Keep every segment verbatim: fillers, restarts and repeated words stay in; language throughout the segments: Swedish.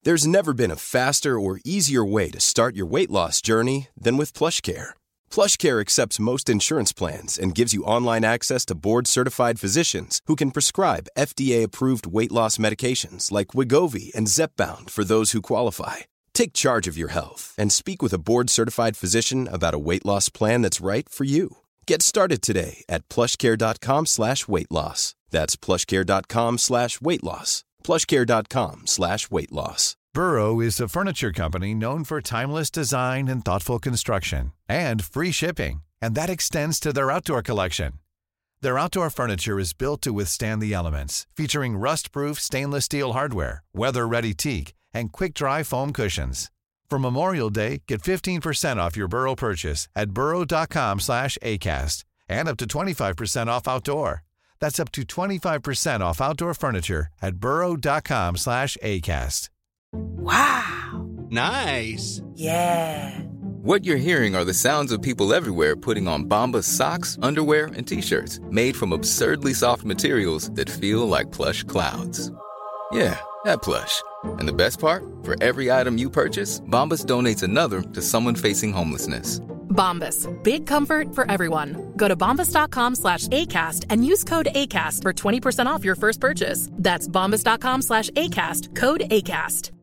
There's never been a faster or easier way to start your weight loss journey than with PlushCare. PlushCare accepts most insurance plans and gives you online access to board-certified physicians who can prescribe F D A-approved weight loss medications like Wegovy and Zepbound for those who qualify. Take charge of your health and speak with a board-certified physician about a weight loss plan that's right for you. Get started today at plushcare.com slash weight loss. That's plushcare.com slash weight loss. plushcare.com slash weight loss. Burrow is a furniture company known for timeless design and thoughtful construction and free shipping, and that extends to their outdoor collection. Their outdoor furniture is built to withstand the elements, featuring rust-proof stainless steel hardware, weather-ready teak, and quick-dry foam cushions. For Memorial Day, get fifteen percent off your Burrow purchase at burrow.com slash ACAST and up to twenty-five percent off outdoor. That's up to twenty-five percent off outdoor furniture at burrow.com slash ACAST. Wow. Nice. Yeah. What you're hearing are the sounds of people everywhere putting on Bombas socks, underwear, and T-shirts made from absurdly soft materials that feel like plush clouds. Yeah, that plush. And the best part? For every item you purchase, Bombas donates another to someone facing homelessness. Bombas, big comfort for everyone. Go to bombas.com slash ACAST and use code ACAST for twenty percent off your first purchase. That's bombas.com slash ACAST, code ACAST.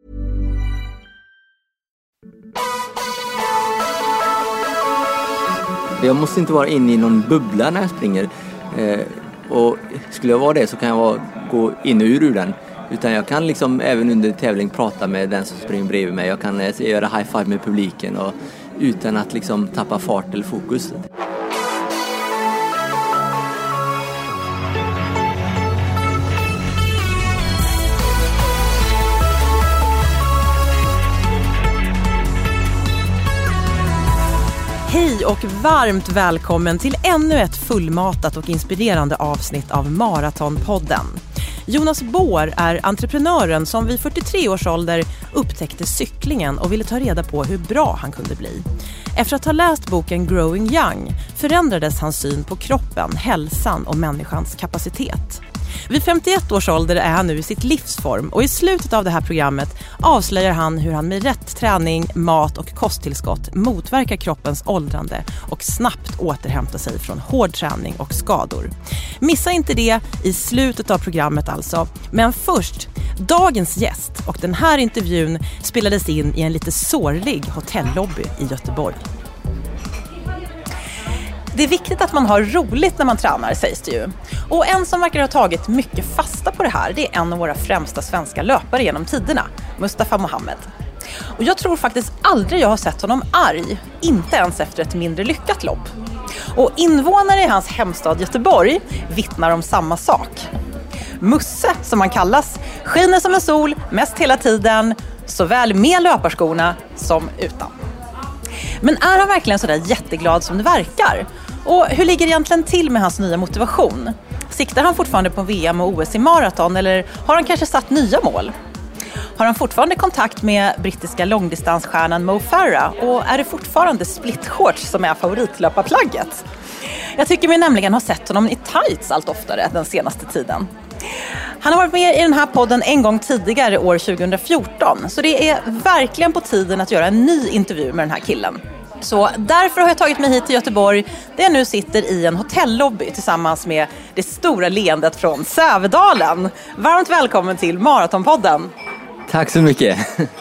Jag måste inte vara inne i någon bubbla när jag springer. Eh, och skulle jag vara det så kan jag vara, gå in och ur, ur den. Utan jag kan liksom även under tävling prata med den som springer bredvid mig. Jag kan eh, göra high five med publiken och, utan att liksom tappa fart eller fokus. Hej och varmt välkommen till ännu ett fullmatat och inspirerande avsnitt av Maratonpodden. Jonas Bår är entreprenören som vid fyrtiotre års ålder upptäckte cyklingen och ville ta reda på hur bra han kunde bli. Efter att ha läst boken Growing Young förändrades hans syn på kroppen, hälsan och människans kapacitet. Vid femtioett års ålder är han nu i sitt livsform och i slutet av det här programmet avslöjar han hur han med rätt träning, mat och kosttillskott motverkar kroppens åldrande och snabbt återhämtar sig från hård träning och skador. Missa inte det i slutet av programmet alltså. Men först, dagens gäst, och den här intervjun spelades in i en lite sorglig hotellobby i Göteborg. Det är viktigt att man har roligt när man tränar, sägs det ju. Och en som verkar ha tagit mycket fasta på det här, det är en av våra främsta svenska löpare genom tiderna, Mustafa Mohamed. Och jag tror faktiskt aldrig jag har sett honom arg, inte ens efter ett mindre lyckat lopp. Och invånare i hans hemstad Göteborg vittnar om samma sak. Musse, som han kallas, skiner som en sol mest hela tiden, såväl med löparskorna som utan. Men är han verkligen så där jätteglad som det verkar? Och hur ligger det egentligen till med hans nya motivation? Siktar han fortfarande på V M och O S i maraton eller har han kanske satt nya mål? Har han fortfarande kontakt med brittiska långdistansstjärnan Mo Farah och är det fortfarande splitshorts som är favoritlöparplagget? Jag tycker vi nämligen har sett honom i tights allt oftare den senaste tiden. Han har varit med i den här podden en gång tidigare år tjugohundrafjorton, så det är verkligen på tiden att göra en ny intervju med den här killen. Så därför har jag tagit mig hit till Göteborg där jag nu sitter i en hotellobby tillsammans med det stora leendet från Sävedalen. Varmt välkommen till Maratonpodden. Tack så mycket.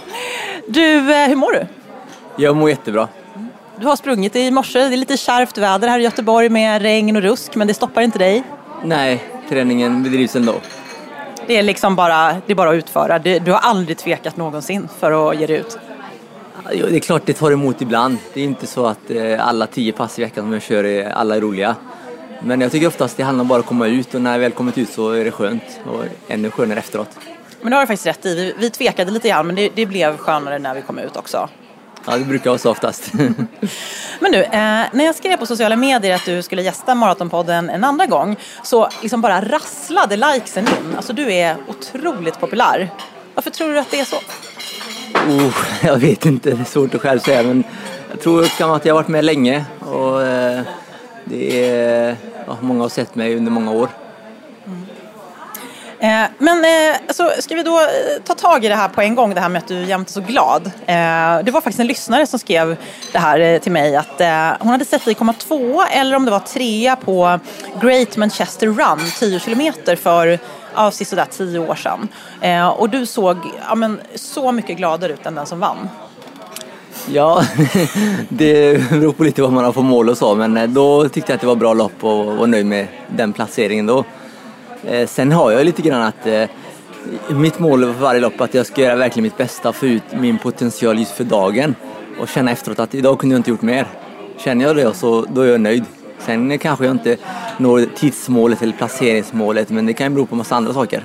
Du, hur mår du? Jag mår jättebra. Du har sprungit i morse, det är lite kärvt väder här i Göteborg med regn och rusk, men det stoppar inte dig? Nej, träningen bedrivs ändå. Det är liksom bara, det är bara att utföra. Du har aldrig tvekat någonsin för att ge det ut. Ja, det är klart det tar emot ibland. Det är inte så att alla tio pass i veckan som jag kör är alla är roliga. Men jag tycker oftast det handlar bara om att komma ut, och när jag väl kommit ut så är det skönt och ännu skönare efteråt. Men det har du faktiskt rätt i. Vi, vi tvekade lite grann, men det, det blev skönare när vi kom ut också. Ja, det brukar vara så oftast. Men nu, eh, när jag skrev på sociala medier att du skulle gästa Maratonpodden en andra gång, så liksom bara rasslade likesen in. Alltså du är otroligt populär. Varför tror du att det är så? Oh, jag vet inte, det är svårt att själv säga, men jag tror att jag har varit med länge och eh, det är, ja, många har sett mig under många år. Eh, men eh, alltså, ska vi då ta tag i det här på en gång, det här med att du jämt är så glad. Eh, det var faktiskt en lyssnare som skrev det här eh, till mig, att eh, hon hade sett dig komma två eller om det var trea på Great Manchester Run, tio kilometer för ja, sådär tio år sedan. Eh, och du såg ja, men, så mycket gladare ut än den som vann. Ja, det beror på lite vad man har för mål och så, men då tyckte jag att det var bra lopp och var nöjd med den placeringen då. Eh, sen har jag lite grann att eh, mitt mål för varje lopp att jag ska göra verkligen mitt bästa för ut min potential just för dagen och känna efteråt att idag kunde jag inte gjort mer. Känner jag det så då är jag nöjd. Sen kanske jag inte når tidsmålet eller placeringsmålet, men det kan bero på massa andra saker.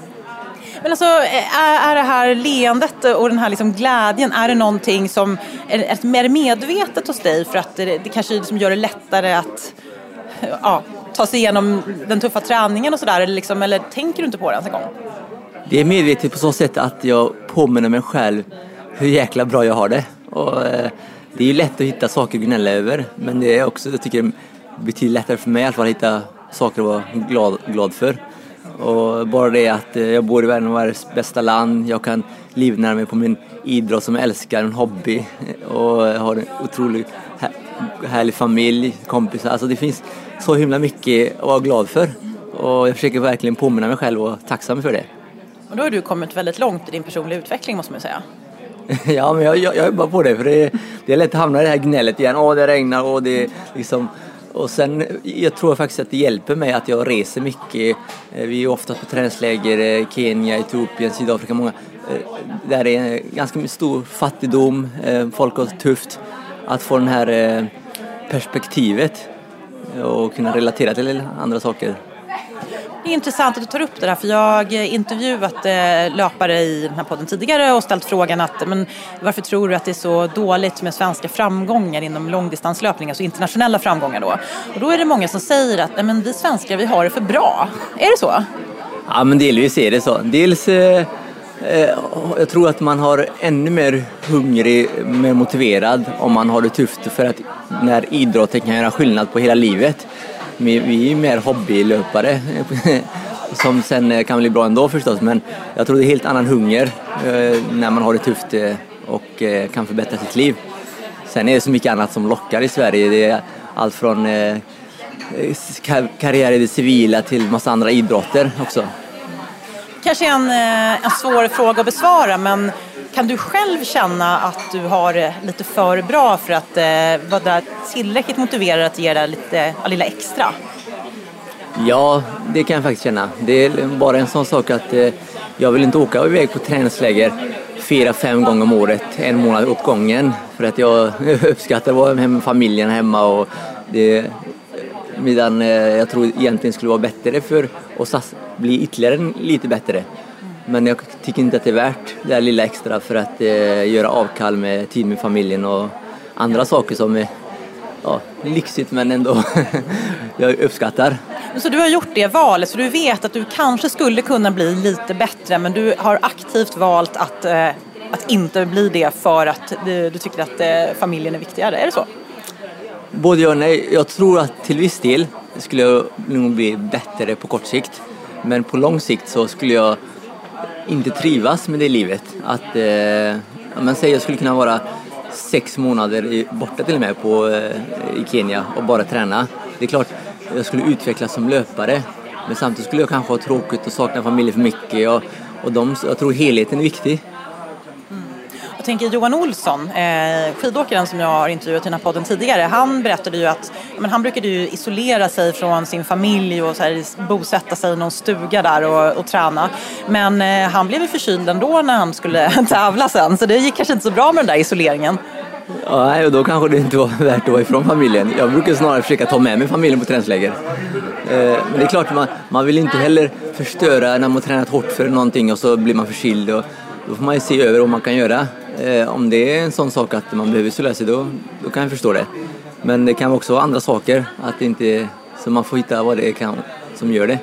Men alltså, är, är det här leendet och den här liksom glädjen, är det någonting som är, är mer medvetet hos dig för att det, det kanske liksom gör det lättare att ja, ta sig igenom den tuffa träningen och sådär, eller, liksom, eller tänker du inte på det ens en gång? Det är medvetet på så sätt att jag påminner mig själv hur jäkla bra jag har det. Och, eh, det är ju lätt att hitta saker att gnälla över, men det är också, jag tycker det betyder lättare för mig i alla fall att hitta saker att vara glad, glad för. Och bara det att jag bor i världens bästa land, jag kan livnära mig på min idrott som jag älskar, en hobby, och har en otroligt härlig familj, kompisar. Alltså det finns så himla mycket att vara glad för, och jag försöker verkligen påminna mig själv och tacksam för det. Och då har du kommit väldigt långt i din personliga utveckling, måste man säga. Ja, men jag, jag, jag jobbar på det, för det, det är lätt att hamna i det här gnället igen. Åh, det regnar och det liksom... Och sen, jag tror faktiskt att det hjälper mig att jag reser mycket. Vi är ofta på träningsläger, Kenya, Etiopien, Sydafrika, många. Där är ganska stor fattigdom, folk har tufft. Att få den här perspektivet och kunna relatera till andra saker. Det är intressant att du tar upp det där, för jag har intervjuat löpare i den här podden tidigare och ställt frågan att men varför tror du att det är så dåligt med svenska framgångar inom långdistanslöpning, alltså internationella framgångar då? Och då är det många som säger att nej, men vi svenskar, vi har det för bra. Är det så? Ja, men delvis är det så. Dels, eh, jag tror att man har ännu mer hungrig, mer motiverad om man har det tufft, för att när idrotten kan göra skillnad på hela livet. Vi är mer hobbylöpare som sen kan bli bra ändå förstås, men jag tror det är helt annan hunger när man har det tufft och kan förbättra sitt liv. Sen är det så mycket annat som lockar i Sverige. Det är allt från karriär i det civila till massa andra idrotter också. Kanske en, en svår fråga att besvara, men kan du själv känna att du har det lite för bra för att eh, vara tillräckligt motiverad att ge det lite ja, lilla extra? Ja, det kan jag faktiskt känna. Det är bara en sån sak att eh, jag vill inte åka iväg på träningsläger fyra, fem gånger om året, en månad åt gången. För att jag uppskattar att vara med familjen hemma, och det, medan eh, jag tror egentligen skulle vara bättre för oss att bli ytterligare lite bättre. Men jag tycker inte att det är värt det här lilla extra för att eh, göra avkall med tid med familjen och andra saker som är ja, lyxigt men ändå jag uppskattar. Så du har gjort det valet, så du vet att du kanske skulle kunna bli lite bättre, men du har aktivt valt att, eh, att inte bli det för att du, du tycker att eh, familjen är viktigare, är det så? Både jag och nej. Jag tror att till viss del skulle jag nog bli bättre på kort sikt, men på lång sikt så skulle jag inte trivas med det livet. Att eh, man säger jag skulle kunna vara sex månader i, borta till och med på, eh, i Kenya och bara träna. Det är klart jag skulle utvecklas som löpare, men samtidigt skulle jag kanske ha tråkigt och sakna familjen för mycket, och, och de, jag tror helheten är viktig. Jag tänker Johan Olsson, eh, skidåkaren som jag har intervjuat i den här podden tidigare, han berättade ju att men han brukade ju isolera sig från sin familj och så här, bosätta sig i någon stuga där och, och träna. Men eh, han blev ju förkyld ändå när han skulle tävla sen, så det gick kanske inte så bra med den där isoleringen. Ja, nej, och då kanske det inte var värt att vara ifrån familjen. Jag brukar snarare försöka ta med mig familjen på träningsläger. Eh, men det är klart, man, man vill inte heller förstöra när man tränat hårt för någonting och så blir man förkyld, och då får man ju se över vad man kan göra. Eh, om det är en sån sak att man behöver isolera sig, då, då kan jag förstå det. Men det kan också vara andra saker, att det inte, så man får hitta vad det kan som gör det.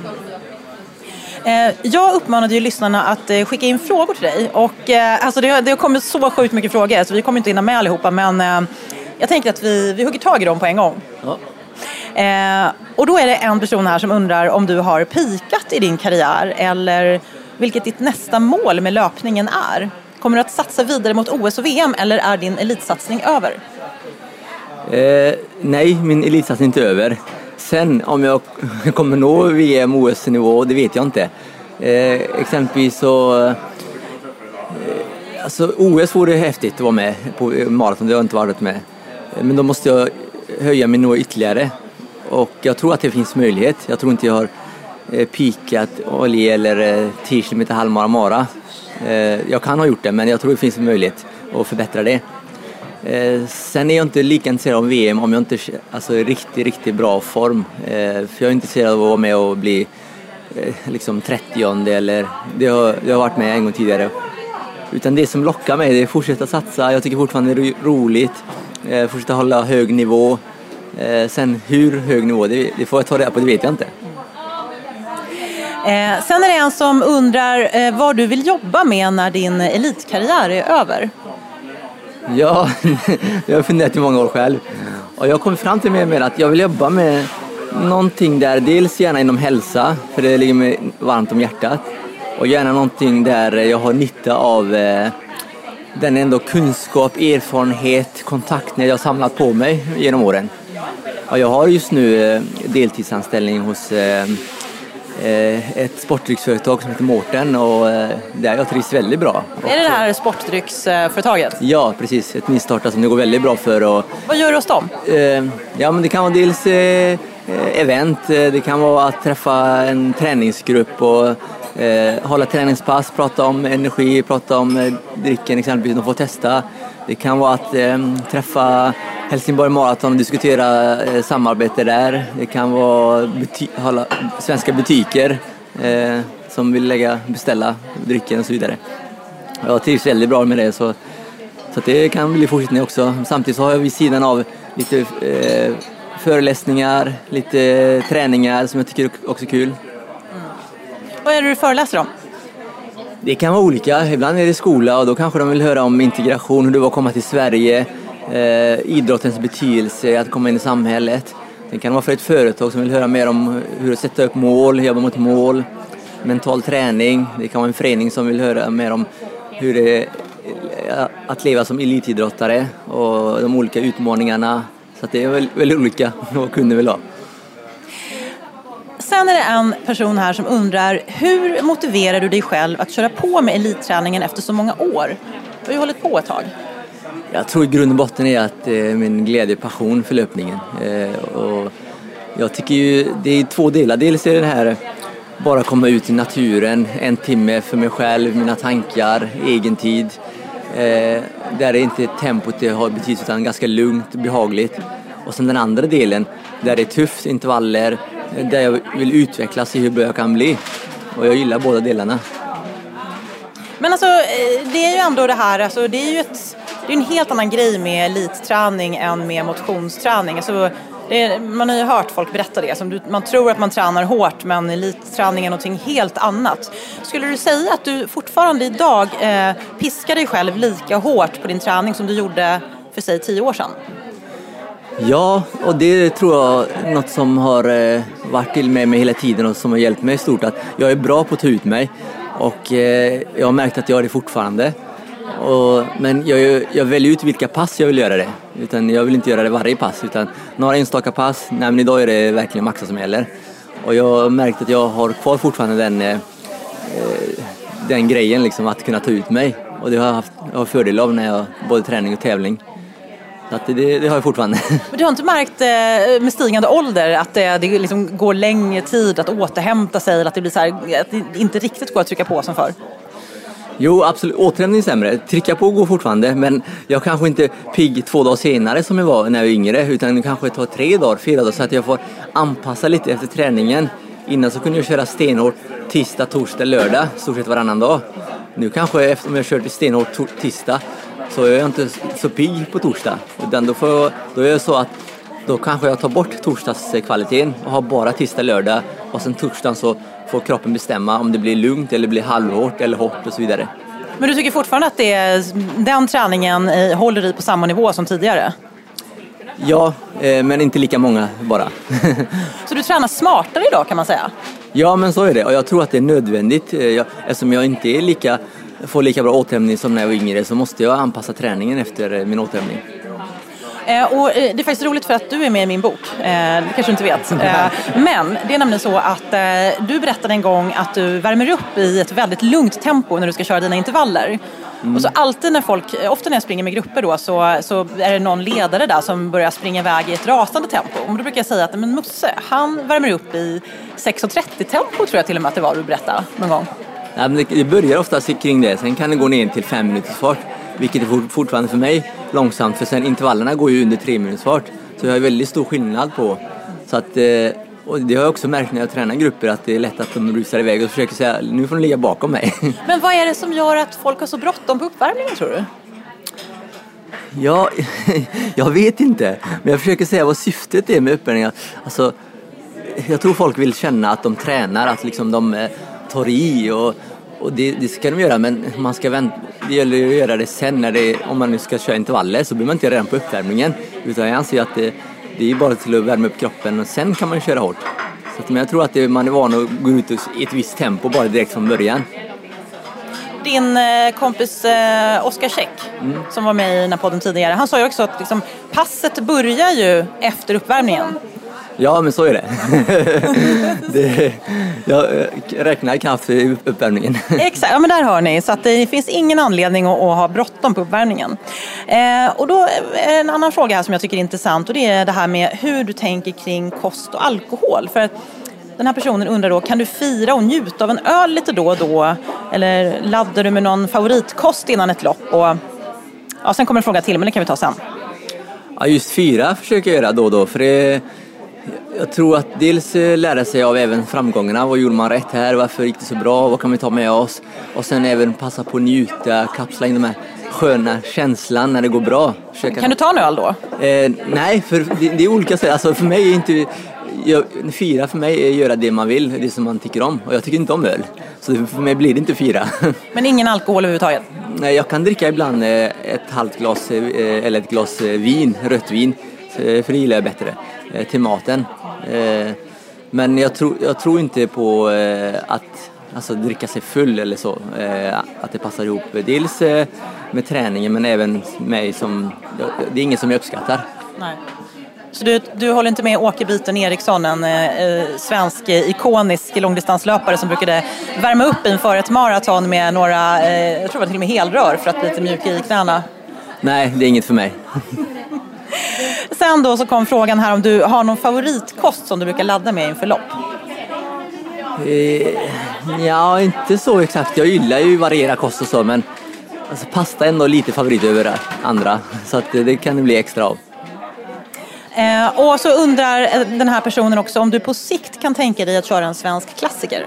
Eh, jag uppmanade ju lyssnarna att eh, skicka in frågor till dig, och eh, alltså det, det har kommit så sjukt mycket frågor så vi kommer inte hinna med allihopa, men eh, jag tänker att vi, vi hugger tag i dem på en gång. Ja. Eh, och då är det en person här som undrar om du har pikat i din karriär eller vilket ditt nästa mål med löpningen är. Kommer du att satsa vidare mot O S och V M eller är din elitsatsning över? Eh, nej, min elitsatsning är inte över. Sen om jag kommer nå V M O S-nivå, det vet jag inte. Eh, exempelvis så... Eh, alltså O S vore häftigt att vara med på maraton, det har jag inte varit med. Men då måste jag höja min nivå ytterligare. Och jag tror att det finns möjlighet. Jag tror inte jag har eh, pikat olje eller eh, tio kilometer halvmara mara. Eh, jag kan ha gjort det, men jag tror det finns en möjlighet att förbättra det. Eh, sen är jag inte lika intresserad av V M om jag inte alltså riktigt, riktigt bra form. Eh, för jag är intresserad av att vara med och bli eh, liksom trettionde eller det har, det har varit med en gång tidigare. Utan det som lockar mig det är att fortsätta satsa. Jag tycker fortfarande det är roligt. Eh, fortsätta hålla hög nivå. Eh, sen hur hög nivå, det, det får jag ta reda på, det vet jag inte. Eh, sen är det en som undrar eh, vad du vill jobba med när din elitkarriär är över. Ja, jag har funderat i många år själv. Och jag kom fram till mig med att jag vill jobba med någonting där, dels gärna inom hälsa, för det ligger mig varmt om hjärtat. Och gärna någonting där jag har nytta av eh, den ändå kunskap, erfarenhet, kontakter jag har samlat på mig genom åren. Och jag har just nu eh, deltidsanställning hos eh, ett sportdrycksföretag som heter Mårten och där jag trivs väldigt bra. Är det det här sportdrycksföretaget? Ja, precis. Ett nystartat som det går väldigt bra för. Och, vad gör du hos dem? Ja, men det kan vara dels eh, event, det kan vara att träffa en träningsgrupp och eh, hålla träningspass, prata om energi, prata om eh, drycken exempelvis, de får testa. Det kan vara att eh, träffa Helsingborg Marathon och diskutera eh, samarbete där. Det kan vara buti- hålla, svenska butiker eh, som vill lägga, beställa drycken och så vidare. Jag trivs väldigt bra med det så, så att det kan bli fortsättning också. Samtidigt så har jag vid sidan av lite eh, föreläsningar, lite träningar som jag tycker också är kul. Mm. Vad är det du föreläser om? Det kan vara olika. Ibland är det skola och då kanske de vill höra om integration, hur det var att komma till Sverige, eh, idrottens betydelse, att komma in i samhället. Det kan vara för ett företag som vill höra mer om hur att sätta upp mål, jobba mot mål, mental träning. Det kan vara en förening som vill höra mer om hur det är att leva som elitidrottare och de olika utmaningarna. Så att det är väldigt, väldigt olika vad kunder vill ha. Sen är det en person här som undrar, hur motiverar du dig själv att köra på med elitträningen efter så många år? Du har ju hållit på ett tag. Jag tror i grund och botten är att eh, min glädje och passion för löpningen. Eh, och jag tycker ju det är två delar. Dels är det här bara komma ut i naturen, en timme för mig själv, mina tankar, egen tid. Eh, där är inte tempot det har betydelse utan ganska lugnt, behagligt. Och sen den andra delen, där det är tufft, intervaller, där jag vill utvecklas i hur bra jag kan bli. Och jag gillar båda delarna. Men alltså, det är ju ändå det här, alltså, det är ju ett, det är en helt annan grej med elitträning än med motionsträning. Alltså, det är, man har ju hört folk berätta det. Som du, man tror att man tränar hårt, men elitträning är någonting helt annat. Skulle du säga att du fortfarande idag eh, piskar dig själv lika hårt på din träning som du gjorde för sig tio år sedan? Ja, och det tror jag är något som har eh, varit till med mig hela tiden och som har hjälpt mig stort. Att jag är bra på att ta ut mig och eh, jag har märkt att jag är det fortfarande. Och, men jag, jag väljer ut vilka pass jag vill göra det. Utan jag vill inte göra det varje pass utan några enstaka pass. Nej, men idag är det verkligen maxa som gäller. Och jag har märkt att jag har kvar fortfarande den, eh, den grejen liksom, att kunna ta ut mig. Och det har jag haft jag har fördel av när jag både träning och tävling. Så att det, det har jag fortfarande. Men du har inte märkt eh, med stigande ålder att det, det liksom går längre tid att återhämta sig eller att det blir så här, att det inte riktigt går att trycka på som förr? Jo, absolut. Återhämtning är sämre. Trycka på går fortfarande, men jag kanske inte pigg två dagar senare som jag var när jag var yngre, utan kanske tar tre dagar, fyra dagar så att jag får anpassa lite efter träningen. Innan så kunde jag köra stenhårt tisdag, torsdag, lördag, stort sett varannan dag. Nu kanske efter om jag kört stenhårt to- tisdag så är jag inte så pigg på torsdag. Utan då, får jag, då är det så att då kanske jag tar bort torsdagskvaliteten och har bara tisdag, lördag och sen torsdagen så får kroppen bestämma om det blir lugnt eller blir halvhårt eller hårt och så vidare. Men du tycker fortfarande att det är, den träningen håller i på samma nivå som tidigare? Ja, eh, men inte lika många bara. Så du tränar smartare idag kan man säga? Ja, men så är det. Och jag tror att det är nödvändigt. Jag, eftersom jag inte är lika, får lika bra återhämtning som när jag var yngre så måste jag anpassa träningen efter min återhämtning. Eh, och eh, det är faktiskt roligt för att du är med i min bok. Eh, det kanske du inte vet. Eh, men det är nämligen så att eh, du berättade en gång att du värmer upp i ett väldigt lugnt tempo när du ska köra dina intervaller. Mm. Och så alltid när folk, ofta när jag springer med grupper då, så, så är det någon ledare där som börjar springa iväg i ett rasande tempo. Och då brukar jag säga att men Musse, han värmer upp i sex trettio tempo tror jag till och med att det var du berättade någon gång. Ja, men det, det börjar ofta kring det, sen kan det gå ner till fem minuters fart. Vilket är fortfarande för mig långsamt, för sen intervallerna går ju under tre minuters fart. Så jag har väldigt stor skillnad på. Så att, och det har jag också märkt när jag tränar grupper, att det är lätt att de rusar iväg och försöker säga, nu får de ligga bakom mig. Men vad är det som gör att folk har så bråttom på uppvärmningen tror du? Ja, jag vet inte. Men jag försöker säga vad syftet är med uppvärmningen. Alltså, jag tror folk vill känna att de tränar, att liksom de tar i och Och det, det ska de göra, men man ska vänta, det gäller att göra det sen när det, om man nu ska köra intervaller så blir man inte redan på uppvärmningen, utan jag anser att det, det är bara till att värma upp kroppen och sen kan man köra hårt. Så att, men jag tror att det, man är van att gå ut i ett visst tempo bara direkt från början. Din eh, kompis eh, Oskar Käck mm. som var med i den här podden tidigare, han sa ju också att liksom, passet börjar ju efter uppvärmningen. Ja, men så är det. det jag räknar knappt för uppvärmningen. Exakt, ja men där hör ni. Så att det finns ingen anledning att, att ha bråttom på uppvärmningen. Eh, och då är en annan fråga här som jag tycker är intressant. Och det är det här med hur du tänker kring kost och alkohol. För att den här personen undrar då, kan du fira och njuta av en öl lite då och då? Eller laddar du med någon favoritkost innan ett lopp? Och, ja, sen kommer en fråga till, men det kan vi ta sen. Ja, just fira försöker jag göra då och då. För det Jag tror att dels lära sig av även framgångarna. Vad gjorde man rätt här? Varför gick det så bra? Vad kan vi ta med oss? Och sen även passa på att njuta, kapsla in de här sköna känslan när det går bra. Försöka... Kan du ta en öl då? Eh, nej, för det, det är olika sätt. Alltså för mig är inte... Jag, fira för mig är att göra det man vill, det som man tycker om. Och jag tycker inte om öl. Så för mig blir det inte fira. Men ingen alkohol överhuvudtaget? Nej, jag kan dricka ibland ett halvt glas eller ett glas vin, rött vin. För det gillar jag bättre till maten. Men jag tror, jag tror inte på att alltså, dricka sig full eller så. Att det passar ihop. Dels med träningen men även mig som... Det är ingen som jag uppskattar. Nej. Så du, du håller inte med Åke Biten Eriksson, en eh, svensk eh, ikonisk långdistanslöpare som brukade värma upp inför ett maraton med några, eh, jag tror det var till och med helrör för att bli lite mjuk i knäna? Nej, det är inget för mig. Sen då så kom frågan här om du har någon favoritkost som du brukar ladda med inför lopp? Eh, ja, inte så exakt. Jag gillar ju variera kost och så, men alltså, pasta är ändå lite favorit över andra. Så att det kan det bli extra av. Eh, och så undrar den här personen också om du på sikt kan tänka dig att köra en svensk klassiker.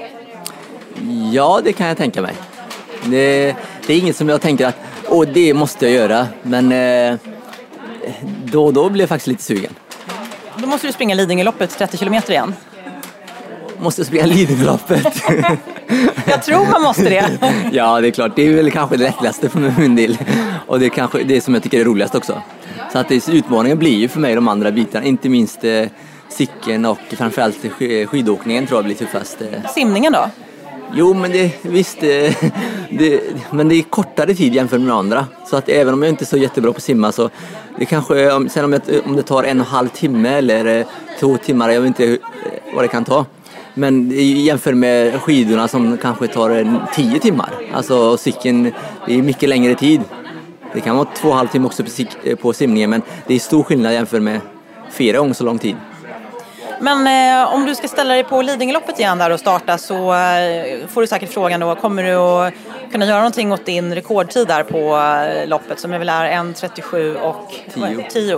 Ja, det kan jag tänka mig. Det, det är inget som jag tänker att åh, det måste jag göra. Men eh, då och då blir jag faktiskt lite sugen. Då måste du springa Lidingöloppet trettio kilometer igen. Måste springa Lidingöloppet. Jag tror man måste det. Ja, det är klart. Det är väl kanske det lättaste för min del. Och det är kanske det som jag tycker är roligast också. Så att det, utmaningen blir ju för mig de andra bitarna. Inte minst eh, cykeln och framförallt skidåkningen tror jag blir tuffast. Eh. Simningen då? Jo, men det, visst, eh, det, men det är kortare tid jämfört med andra. Så att även om jag inte är så jättebra på att simma så det kanske, om, sen om, jag, om det tar en och en halv timme eller eh, två timmar, jag vet inte hur, vad det kan ta. Men jämfört med skidorna som kanske tar tio timmar. Alltså cykeln, det är mycket längre tid. Det kan vara två och en halv timme också på, på simningen, men det är stor skillnad jämfört med fyra gånger så lång tid. Men eh, om du ska ställa dig på Lidingöloppet igen där och starta så eh, får du säkert frågan då, kommer du att kunna göra någonting åt din rekordtid där på eh, loppet som är väl är en trettiosju och tio?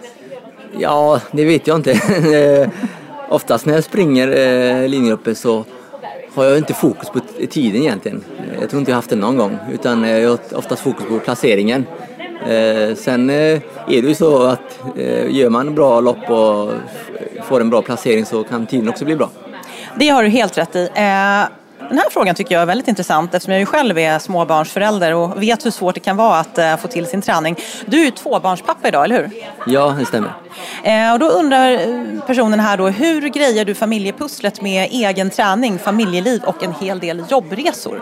Ja, det vet jag inte. Oftast när jag springer eh, Lidingöloppet så har jag inte fokus på tiden egentligen. Jag tror inte jag har haft det någon gång, utan jag har oftast fokus på placeringen. Eh, sen eh, är det ju så att eh, gör man bra lopp och får en bra placering så kan tiden också bli bra. Det har du helt rätt i. Eh, Den här frågan tycker jag är väldigt intressant eftersom jag ju själv är småbarnsförälder och vet hur svårt det kan vara att uh, få till sin träning. Du är ju tvåbarnspappa idag, eller hur? Ja, det stämmer. Uh, och då undrar personen här då, hur grejer du familjepusslet med egen träning, familjeliv och en hel del jobbresor?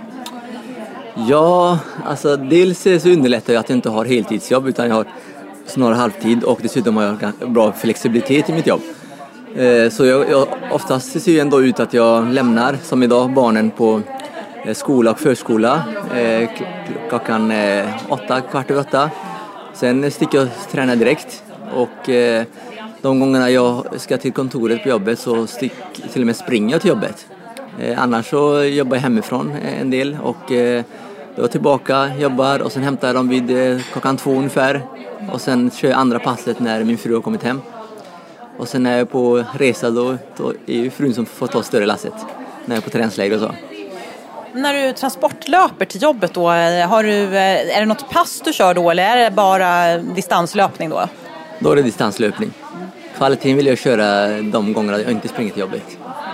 Ja, alltså dels så underlättar jag att jag inte har heltidsjobb utan jag har snarare halvtid och dessutom har jag bra flexibilitet i mitt jobb. Så jag, jag oftast ser jag ändå ut att jag lämnar, som idag, barnen på skola och förskola klockan åtta, kvart över åtta. Sen sticker jag och tränar direkt och de gångerna jag ska till kontoret på jobbet så stick, till och med springer jag till jobbet. Annars så jobbar jag hemifrån en del och då tillbaka, jobbar och sen hämtar jag dem vid klockan två ungefär och sen kör jag andra passet när min fru har kommit hem. Och sen när jag är på resa då, då är ju frun som får ta större lasset när jag är på träningsläger och så. När du transportlöper till jobbet då, har du, är det något pass du kör då eller är det bara distanslöpning då? Då är det distanslöpning. Kvaliteten vill jag köra de gångerna jag inte springer till jobbet.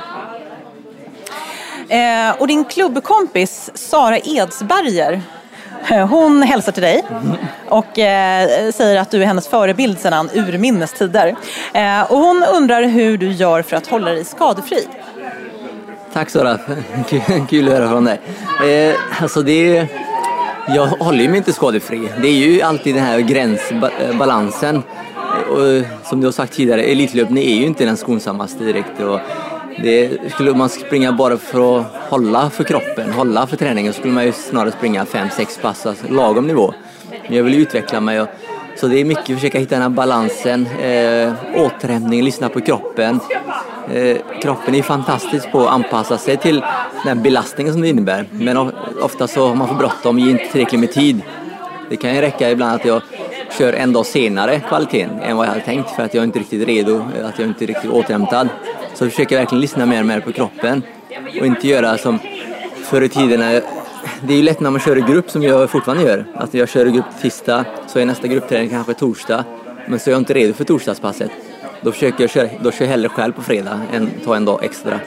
Eh, och din klubbkompis Sara Edsberger, hon hälsar till dig och eh, säger att du är hennes förebild sedan urminnes tider. Eh, och hon undrar hur du gör för att hålla dig skadefri. Tack Sara, kul att höra från dig. Eh, alltså det, jag håller mig inte skadefri. Det är ju alltid den här gränsbalansen. Och som du har sagt tidigare, elitlöpning är ju inte den skonsammaste direkt. Och det, skulle man springa bara för att hålla för kroppen, hålla för träningen, så skulle man ju snarare springa fem sex pass, alltså lagom nivå. Men jag vill utveckla mig och, så det är mycket att försöka hitta den här balansen, eh, återhämtning, lyssna på kroppen. Eh, kroppen är fantastisk på att anpassa sig till den belastningen som det innebär. Men ofta så har man för bråttom, ger inte tillräckligt med tid. Det kan ju räcka ibland att jag kör en dag senare kvaliteten än vad jag hade tänkt för att jag inte är riktigt redo, att jag inte är riktigt återhämtad. Så försöker jag verkligen lyssna mer och mer på kroppen och inte göra som förr i tiden. Det är ju lätt när man kör i grupp som jag fortfarande gör. Att jag kör i grupp tisdag, så är nästa gruppträning kanske torsdag. Men så är jag inte redo för torsdagspasset. Då försöker jag köra, då kör jag hellre själv på fredag än ta en dag extra.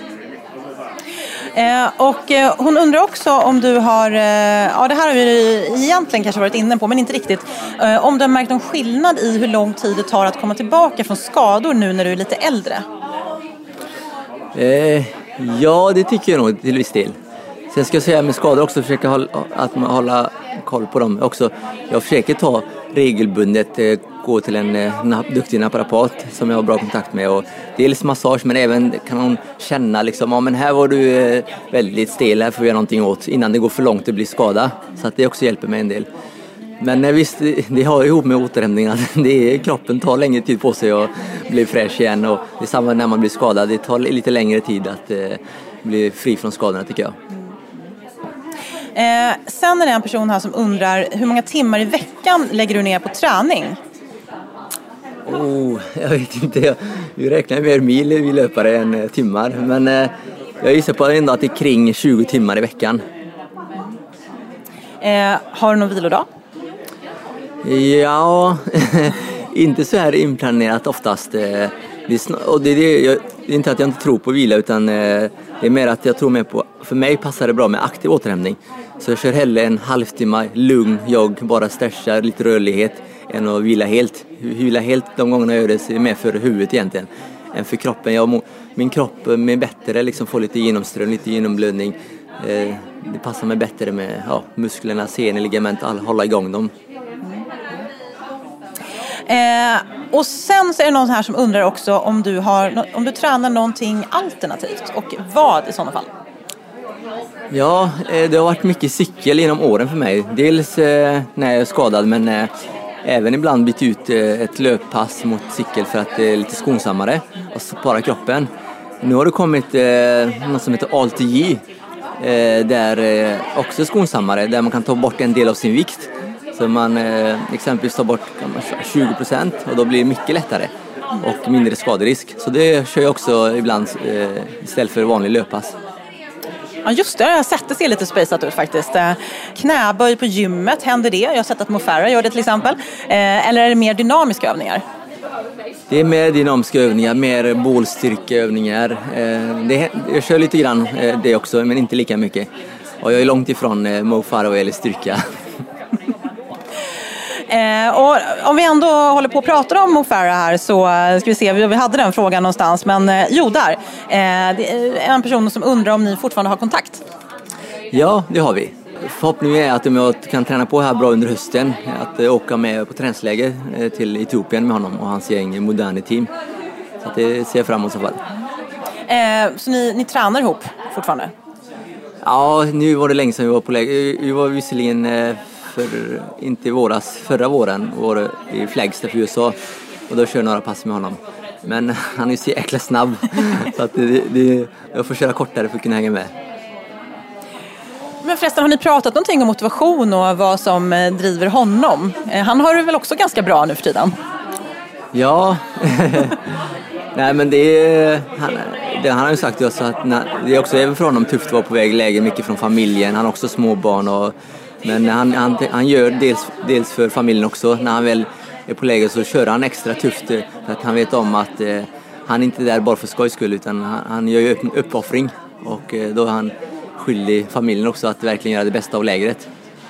Eh, och eh, hon undrar också om du har, eh, ja det här har vi egentligen kanske varit inne på men inte riktigt, eh, om du har märkt någon skillnad i hur lång tid det tar att komma tillbaka från skador nu när du är lite äldre? Eh, ja, det tycker jag nog till viss del. Sen ska jag säga med skador också försöka hålla, att man hålla koll på dem också. Jag försöker ta regelbundet, eh, gå till en eh, duktig naprapat som jag har bra kontakt med. Och dels massage men även kan hon känna liksom, ja men här var du eh, väldigt stel, här får vi göra någonting åt innan det går för långt och blir skada. Så att det också hjälper mig en del. Men eh, visst, det har ihop med återhämtningen. Det är, kroppen tar längre tid på sig och blir fräsch igen. Och det är samma när man blir skadad. Det tar lite längre tid att eh, bli fri från skadorna tycker jag. Eh, sen är det en person här som undrar hur många timmar i veckan lägger du ner på träning? Oh, jag vet inte. Jag, vi räknar mer mil vi löpare än eh, timmar. Men eh, jag gissar på ändå att det är kring tjugo timmar i veckan. Eh, har du någon vilodag? Ja, inte så här inplanerat oftast. Eh, det, är sn- och det, är det, jag, det är inte att jag inte tror på vila utan eh, det är mer att jag tror mer på, för mig passar det bra med aktiv återhämtning. Så jag kör hellre en halvtimme lugn jogg, bara stretchar, lite rörlighet än att vila helt. Vila helt de gångerna jag gör det är mer för huvudet egentligen än för kroppen. Jag må, min kropp är bättre, liksom får lite genomström, lite genomblödning. Eh, det passar mig bättre med ja, musklerna, senor, ligament, all, hålla igång dem. Eh, och sen så är det någon här som undrar också om du, har, om du tränar någonting alternativt och vad i sådana fall? Ja, det har varit mycket cykel genom åren för mig. Dels eh, när jag är skadad men eh, även ibland bytt ut eh, ett löppass mot cykel för att det är lite skonsammare och spara kroppen. Nu har det kommit eh, något som heter Alt-G eh, där eh, också är skonsammare, där man kan ta bort en del av sin vikt. Så man eh, exempelvis tar bort tjugo procent och då blir det mycket lättare och mindre skaderisk. Så det kör jag också ibland eh, istället för vanlig löppass. Ja just det, jag har sett det ser lite spejsat ut faktiskt. Knäböj på gymmet, händer det? Jag har sett att Mo Farah gör det till exempel. Eh, eller är det mer dynamiska övningar? Det är mer dynamiska övningar, mer bålstyrkeövningar. Eh, det, jag kör lite grann eh, det också, men inte lika mycket. Och jag är långt ifrån eh, Mo Farah vad gäller styrka. Eh, och om vi ändå håller på att prata om Mo Farah här så ska vi se, vi, vi hade den frågan någonstans, men eh, jo där, eh, det är en person som undrar om ni fortfarande har kontakt. Ja, det har vi. Förhoppningen är att jag kan träna på här bra under hösten, att eh, åka med på träningsläger eh, till Etiopien med honom och hans gäng Moderni team. Så att det ser jag fram emot i så fall. Eh, så ni, ni tränar ihop fortfarande? Ja, nu var det länge sedan vi var på läger. Vi var visserligen eh, för, inte i våras, förra våren var det i Flagstaff i U S A och då kör jag några pass med honom. Men han är så jäkla snabb så att det, det, jag får köra kortare för att kunna hänga med. Men förresten, har ni pratat någonting om motivation och vad som driver honom? Han har det väl också ganska bra nu för tiden? Ja, nej men det är, han, det, han har ju sagt också att när, det är också även för honom tufft att vara på väg läger, mycket från familjen, han har också små barn och, men han, han, han gör dels, dels för familjen också, när han väl är på läger så kör han extra tufft för att han vet om att eh, han är inte där bara för skojs skull utan han, han gör ju upp, uppoffring och eh, då är han skyldig familjen också att verkligen göra det bästa av lägret.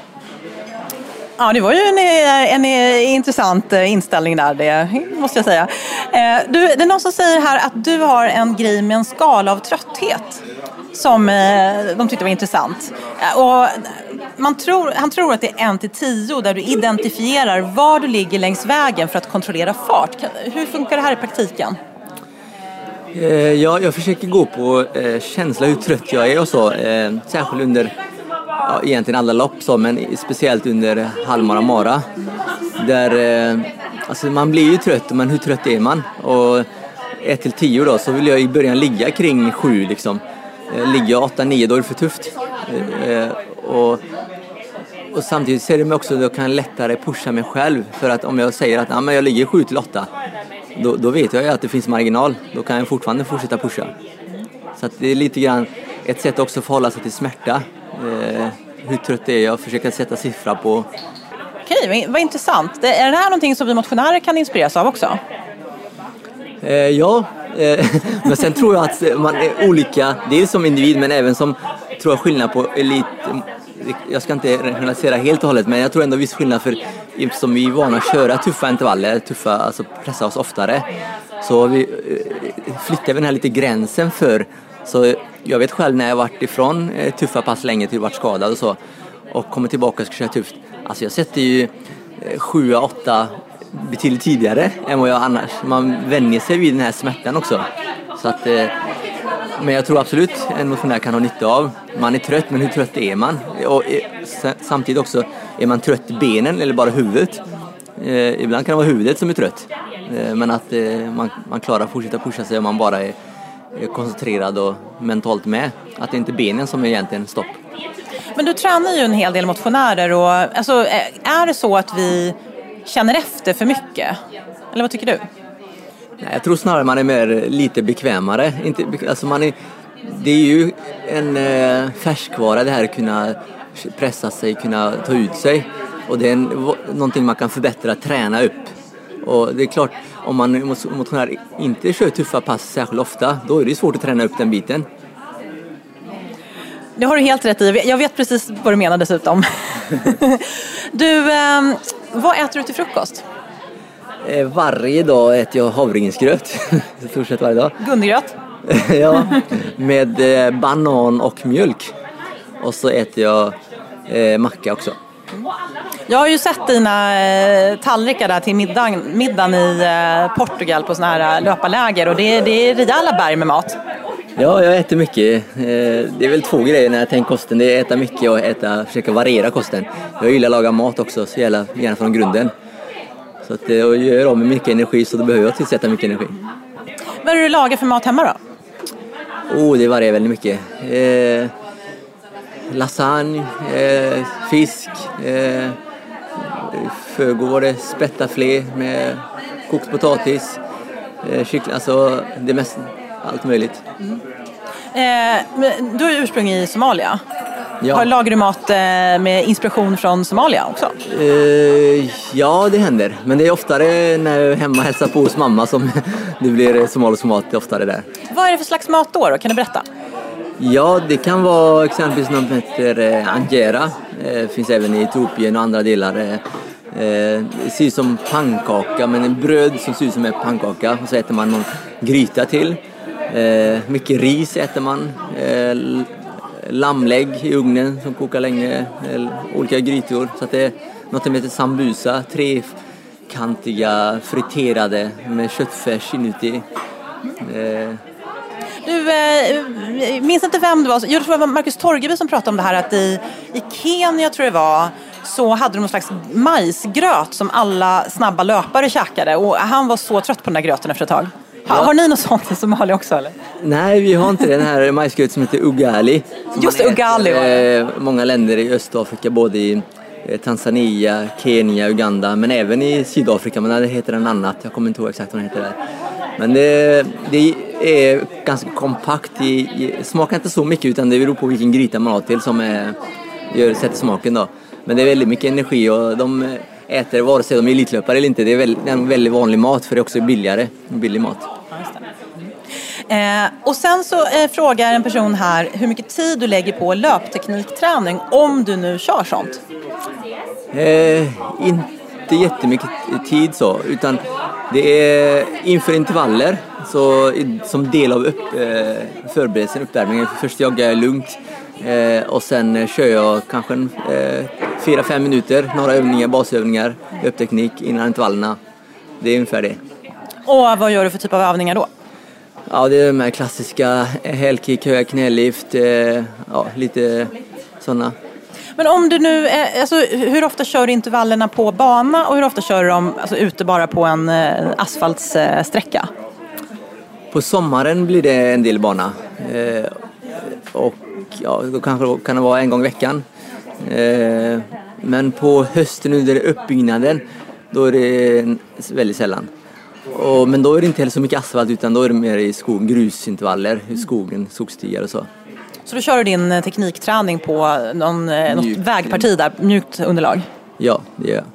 Ja, det var ju en, en, en intressant inställning där, det måste jag säga. Du, det är någon som säger här att du har en grej med en skala av trötthet som de tyckte var intressant. Och man tror, han tror att det är en till tio där du identifierar var du ligger längs vägen för att kontrollera fart. Hur funkar det här i praktiken? Ja, jag försöker gå på eh, känsla hur trött jag är och så. Eh, särskilt under ja, egentligen alla lopp så, men speciellt under halvmara mara. Där eh, alltså man blir ju trött, men hur trött är man? Och ett till tio då så vill jag i början ligga kring sju liksom. Eh, ligger jag åtta nio då är det för tufft. Eh, och, och samtidigt ser det mig också att jag kan lättare pusha mig själv. För att om jag säger att ah, men jag ligger sju till åtta Då, då vet jag ju att det finns marginal. Då kan jag fortfarande fortsätta pusha. Så att det är lite grann ett sätt också att förhålla sig till smärta. Eh, hur trött är jag? Försöka sätta siffra på. Okej, vad intressant. Är det här någonting som vi motionärer kan inspireras av också? Eh, ja, eh, men sen tror jag att man är olika. Dels som individ men även som tror jag skillnad på elit. Jag ska inte generalisera helt och hållet, men jag tror ändå viss skillnad för som vi är vana att köra tuffa intervaller, tuffa, alltså pressa oss oftare, så vi flyttar vi den här lite gränsen för, så jag vet själv när jag varit ifrån tuffa pass länge till varit skadad och så och kommer tillbaka och ska köra tufft, alltså jag sätter ju sju åtta betydligt tidigare än vad jag annars, man vänjer sig vid den här smärtan också, så att men jag tror absolut en motionär kan ha nytta av. Man är trött, men hur trött är man? Och samtidigt också, är man trött i benen eller bara huvudet? Eh, ibland kan det vara huvudet som är trött. Eh, men att eh, man, man klarar att fortsätta pusha sig om man bara är, är koncentrerad och mentalt med. Att det inte är benen som är egentligen stopp. Men du tränar ju en hel del motionärer. Och, alltså, är det så att vi känner efter för mycket? Eller vad tycker du? Jag tror snarare man är mer lite bekvämare. Inte, alltså man är, det är ju en eh, färskvara det här att kunna pressa sig, kunna ta ut sig. Och det är en, någonting man kan förbättra, träna upp. Och det är klart, om man motionär inte kör tuffa pass särskilt ofta, då är det svårt att träna upp den biten. Det har du helt rätt i. Jag vet precis vad du menar dessutom. Du, eh, vad äter du till frukost? Varje dag äter jag havregrynsgröt. I stort sett varje dag. Gundgröt? Ja, med eh, banan och mjölk. Och så äter jag eh, macka också. Jag har ju sett dina eh, tallrikar där till middagen, middagen i eh, Portugal på såna här löparläger. Och det, det är rejäla berg med mat. Ja, jag äter mycket. Eh, det är väl två grejer när jag tänker kosten. Det är att äta mycket och äta, försöka variera kosten. Jag gillar att laga mat också, så gärna, gärna från grunden. Så att jag gör av med mycket energi, så då behöver jag tillsätta mycket energi. Vad är det du lagar för mat hemma då? Oh, det varierar väldigt mycket. Eh, lasagne, eh, fisk, eh, förrgår var det spättaflé med kokt potatis, eh, kyckling, alltså det mest, allt möjligt. Mm. Eh, du är ursprung i Somalia. Ja. Har, lagar du mat eh, med inspiration från Somalia också? Eh, ja, det händer. Men det är oftare när jag är hemma och hälsar på hos mamma som det blir somalisk mat. Det är oftare där. Vad är det för slags mat då? då? Kan du berätta? Ja, det kan vara exempelvis något som heter eh, angera. Eh, finns även i Etiopien och andra delar. Eh, det ser ut som pannkaka, men en bröd som ser ut som en pannkaka. Och så äter man någon gryta till. Eh, mycket ris äter man. Eh, lammlägg i ugnen som kokar länge. Eh, olika grytor. Så att det är något som heter sambusa. Trekantiga friterade med köttfärs inuti. Eh, Du, eh, minns inte vem det var? Jag tror det var Marcus Torgeby som pratade om det här att i, i Kenya tror jag det var så hade de någon slags majsgröt som alla snabba löpare käkade och han var så trött på den där gröten efter ett tag. Ha, Ja. Har ni något sånt i Somalia också eller? Nej, vi har inte den här majsgröt som heter ugali. Som Just man ugali, äter, eh, många länder i Östafrika, både i eh, Tanzania, Kenya, Uganda, men även i Sydafrika, men det heter en annat. Jag kommer inte ihåg exakt vad den heter där. Men det, det är ganska kompakt. I, i, smakar inte så mycket utan det beror på vilken gryta man har till som är, gör, sätter smaken då. Men det är väldigt mycket energi och de äter vare sig de är elitlöpare eller inte. Det är väldigt, en väldigt vanlig mat för det är också billigare, billig mat. Eh, och sen så eh, frågar en person här hur mycket tid du lägger på löpteknikträning om du nu kör sånt. Eh, inte jättemycket tid så, utan det är inför intervaller så som del av upp, eh, förberedelsen, uppvärmningen. Först joggar jag lugnt eh, och sen kör jag kanske en, eh, fyra fem minuter, några övningar, basövningar, löpteknik innan intervallerna. Det är ungefär det. Och vad gör du för typ av övningar då? Ja, det är de här klassiska hälkick, höga knälift, eh, ja, lite sådana. Men om du nu, eh, alltså, hur ofta kör du intervallerna på bana och hur ofta kör du dem alltså, ute bara på en eh, asfaltssträcka? På sommaren blir det en del bana eh, och ja, då kanske kan det vara en gång i veckan. Eh, men på hösten under uppbyggnaden då är det väldigt sällan. Och, men då är det inte heller så mycket asfalt utan då är det mer i skogen, grusintervaller, i skogen, skogstigar och så. Så då kör du din teknikträning på någon, något vägparti där, mjukt underlag? Ja, det gör jag.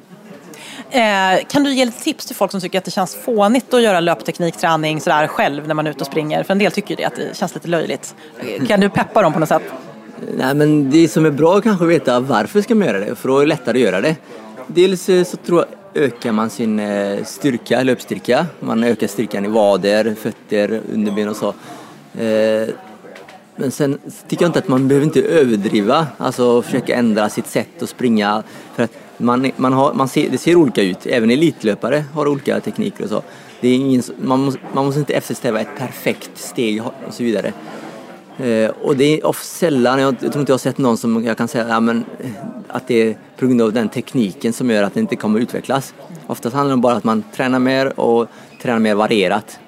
Eh, kan du ge lite tips till folk som tycker att det känns fånigt att göra löpteknikträning sådär själv när man är ute och springer? För en del tycker ju det, att det känns lite löjligt. Kan du peppa dem på något sätt? Nej, men det som är bra kanske att veta varför ska man göra det, för då är det lättare att göra det. Dels så tror jag ökar man sin styrka, löpstyrka. Man ökar styrkan i vader, fötter, underben och så. Eh, Men sen tycker jag inte att man behöver inte överdriva, alltså försöka ändra sitt sätt att springa, för att man, man har, man ser, det ser olika ut, även elitlöpare har olika tekniker och så. Det är ingen, man, måste, man måste inte eftersträva ett perfekt steg och så vidare. Eh, och det är ofta sällan, jag, jag tror inte jag har sett någon som jag kan säga ja, men, att det är på grund av den tekniken som gör att det inte kommer utvecklas. Oftast handlar det bara om att man tränar mer och tränar mer varierat.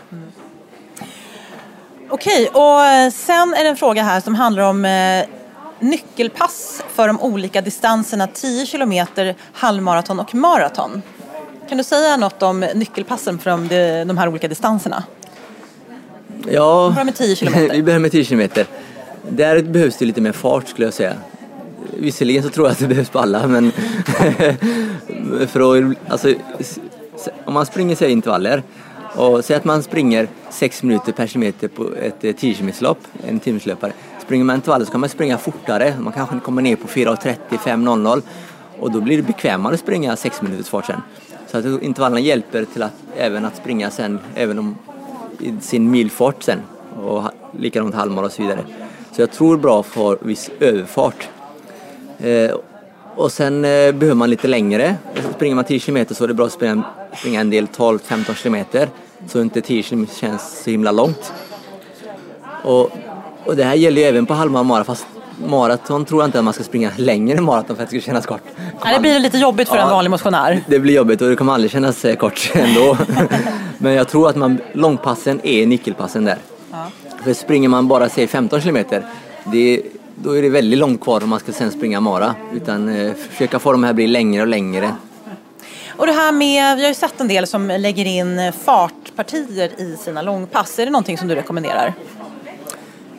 Okej, och sen är det en fråga här som handlar om eh, nyckelpass för de olika distanserna tio kilometer, halvmaraton och maraton. Kan du säga något om nyckelpassen för de, de här olika distanserna? Ja, Vi börjar med tio kilometer. Vi börjar med tio kilometer. Där behövs det lite mer fart skulle jag säga. Visserligen så tror jag att det behövs på alla, men för att, alltså, om man springer sig intervaller och säger att man springer sex minuter per kilometer på ett tio kilometerslopp, en timmeslöpare. Springer man intervaller så kan man springa fortare. Man kanske kommer ner på fyra trettio, fem noll noll och då blir det bekvämare att springa sex minuters fart sen. Så att intervallerna hjälper till att även att springa sen, även om i sin milfart sen och likadant halvmar och så vidare. Så jag tror bra för viss överfart. Eh, och sen eh, behöver man lite längre. Springer man tio kilometer så är det bra att springa, springa en del tolv femton kilometer så inte tio kilometer känns så himla långt. Och, och det här gäller ju även på halvmar och mara, fast maraton tror jag inte att man ska springa längre än maraton för att det ska kännas kort. Nej, det blir lite jobbigt för ja, en vanlig motionär. Det blir jobbigt och det kommer aldrig kännas kort ändå. Men jag tror att man, långpassen är nyckelpassen där. Ja. För springer man bara säg femton kilometer, det, då är det väldigt långt kvar om man ska sen springa mara. Utan eh, försöka få de här bli längre och längre. Och det här med, vi har ju sett en del som lägger in fartpartier i sina långpass. Är det någonting som du rekommenderar?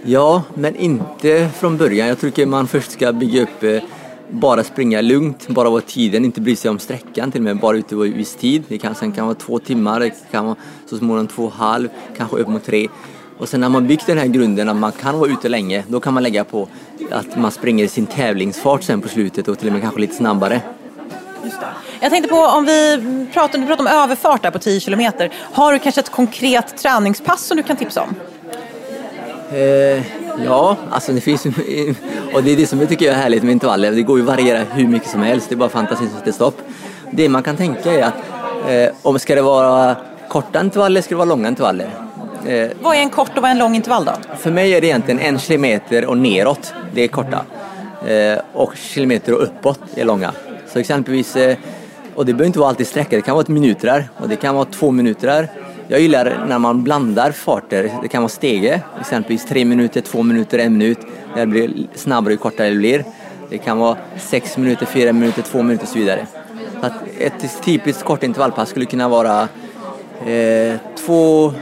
Ja, men inte från början. Jag tycker man först ska bygga upp, eh, bara springa lugnt, bara vara tiden, inte bry sig om sträckan, till och med bara ute på viss tid. Det kan, sen kan vara två timmar, det kan vara så småningom två och halv, kanske upp mot tre. Och sen när man byggt den här grunden att man kan vara ute länge, då kan man lägga på att man springer i sin tävlingsfart sen på slutet och till och med kanske lite snabbare. Just det. Jag tänkte på, om vi pratar, du pratar om överfart där på tio kilometer. Har du kanske ett konkret träningspass som du kan tipsa om? Eh, ja, alltså det finns ju, och det är det som jag tycker är härligt med intervaller. Det går ju att variera hur mycket som helst, det är bara fantasin som sätter stopp. Det man kan tänka är att eh, om ska det vara korta intervaller, ska det vara långa intervaller. Eh, vad är en kort och vad är en lång intervall då? För mig är det egentligen en kilometer och neråt, det är korta. Eh, och kilometer och uppåt är långa. Så exempelvis, eh, och det behöver inte vara alltid sträcka, det kan vara ett minuter där och det kan vara två minuter där. Jag gillar när man blandar farter, det kan vara stege, exempelvis tre minuter, två minuter, en minut. Det blir snabbare ju kortare det blir. Det kan vara sex minuter, fyra minuter, två minuter och så vidare. Så att ett typiskt kort intervallpass skulle kunna vara eh, två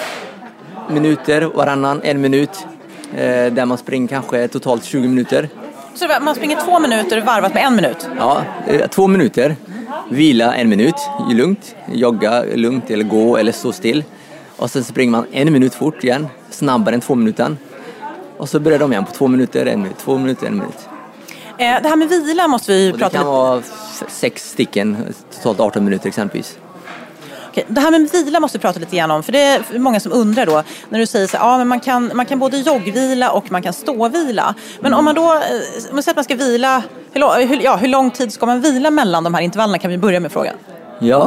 minuter varannan, en minut. Eh, där man springer kanske totalt tjugo minuter. Så man springer två minuter varvat med en minut? Ja, eh, två minuter. Vila en minut, lugnt, jogga lugnt eller gå eller stå still. Och sen springer man en minut fort igen, snabbare än två minuter. Och så börjar de igen på två minuter, en minut, två minuter, en minut. Eh, det här med vila måste vi och prata det kan lite. vara sex stycken, totalt arton minuter exempelvis. Okej, det här med vila måste vi prata lite grann om. För det är många som undrar då, när du säger så ja, men man kan, man kan både joggvila och man kan ståvila. Men mm. om man då, om man säger att man ska vila, hur, hur, ja, hur lång tid ska man vila mellan de här intervallerna, kan vi börja med frågan? Ja,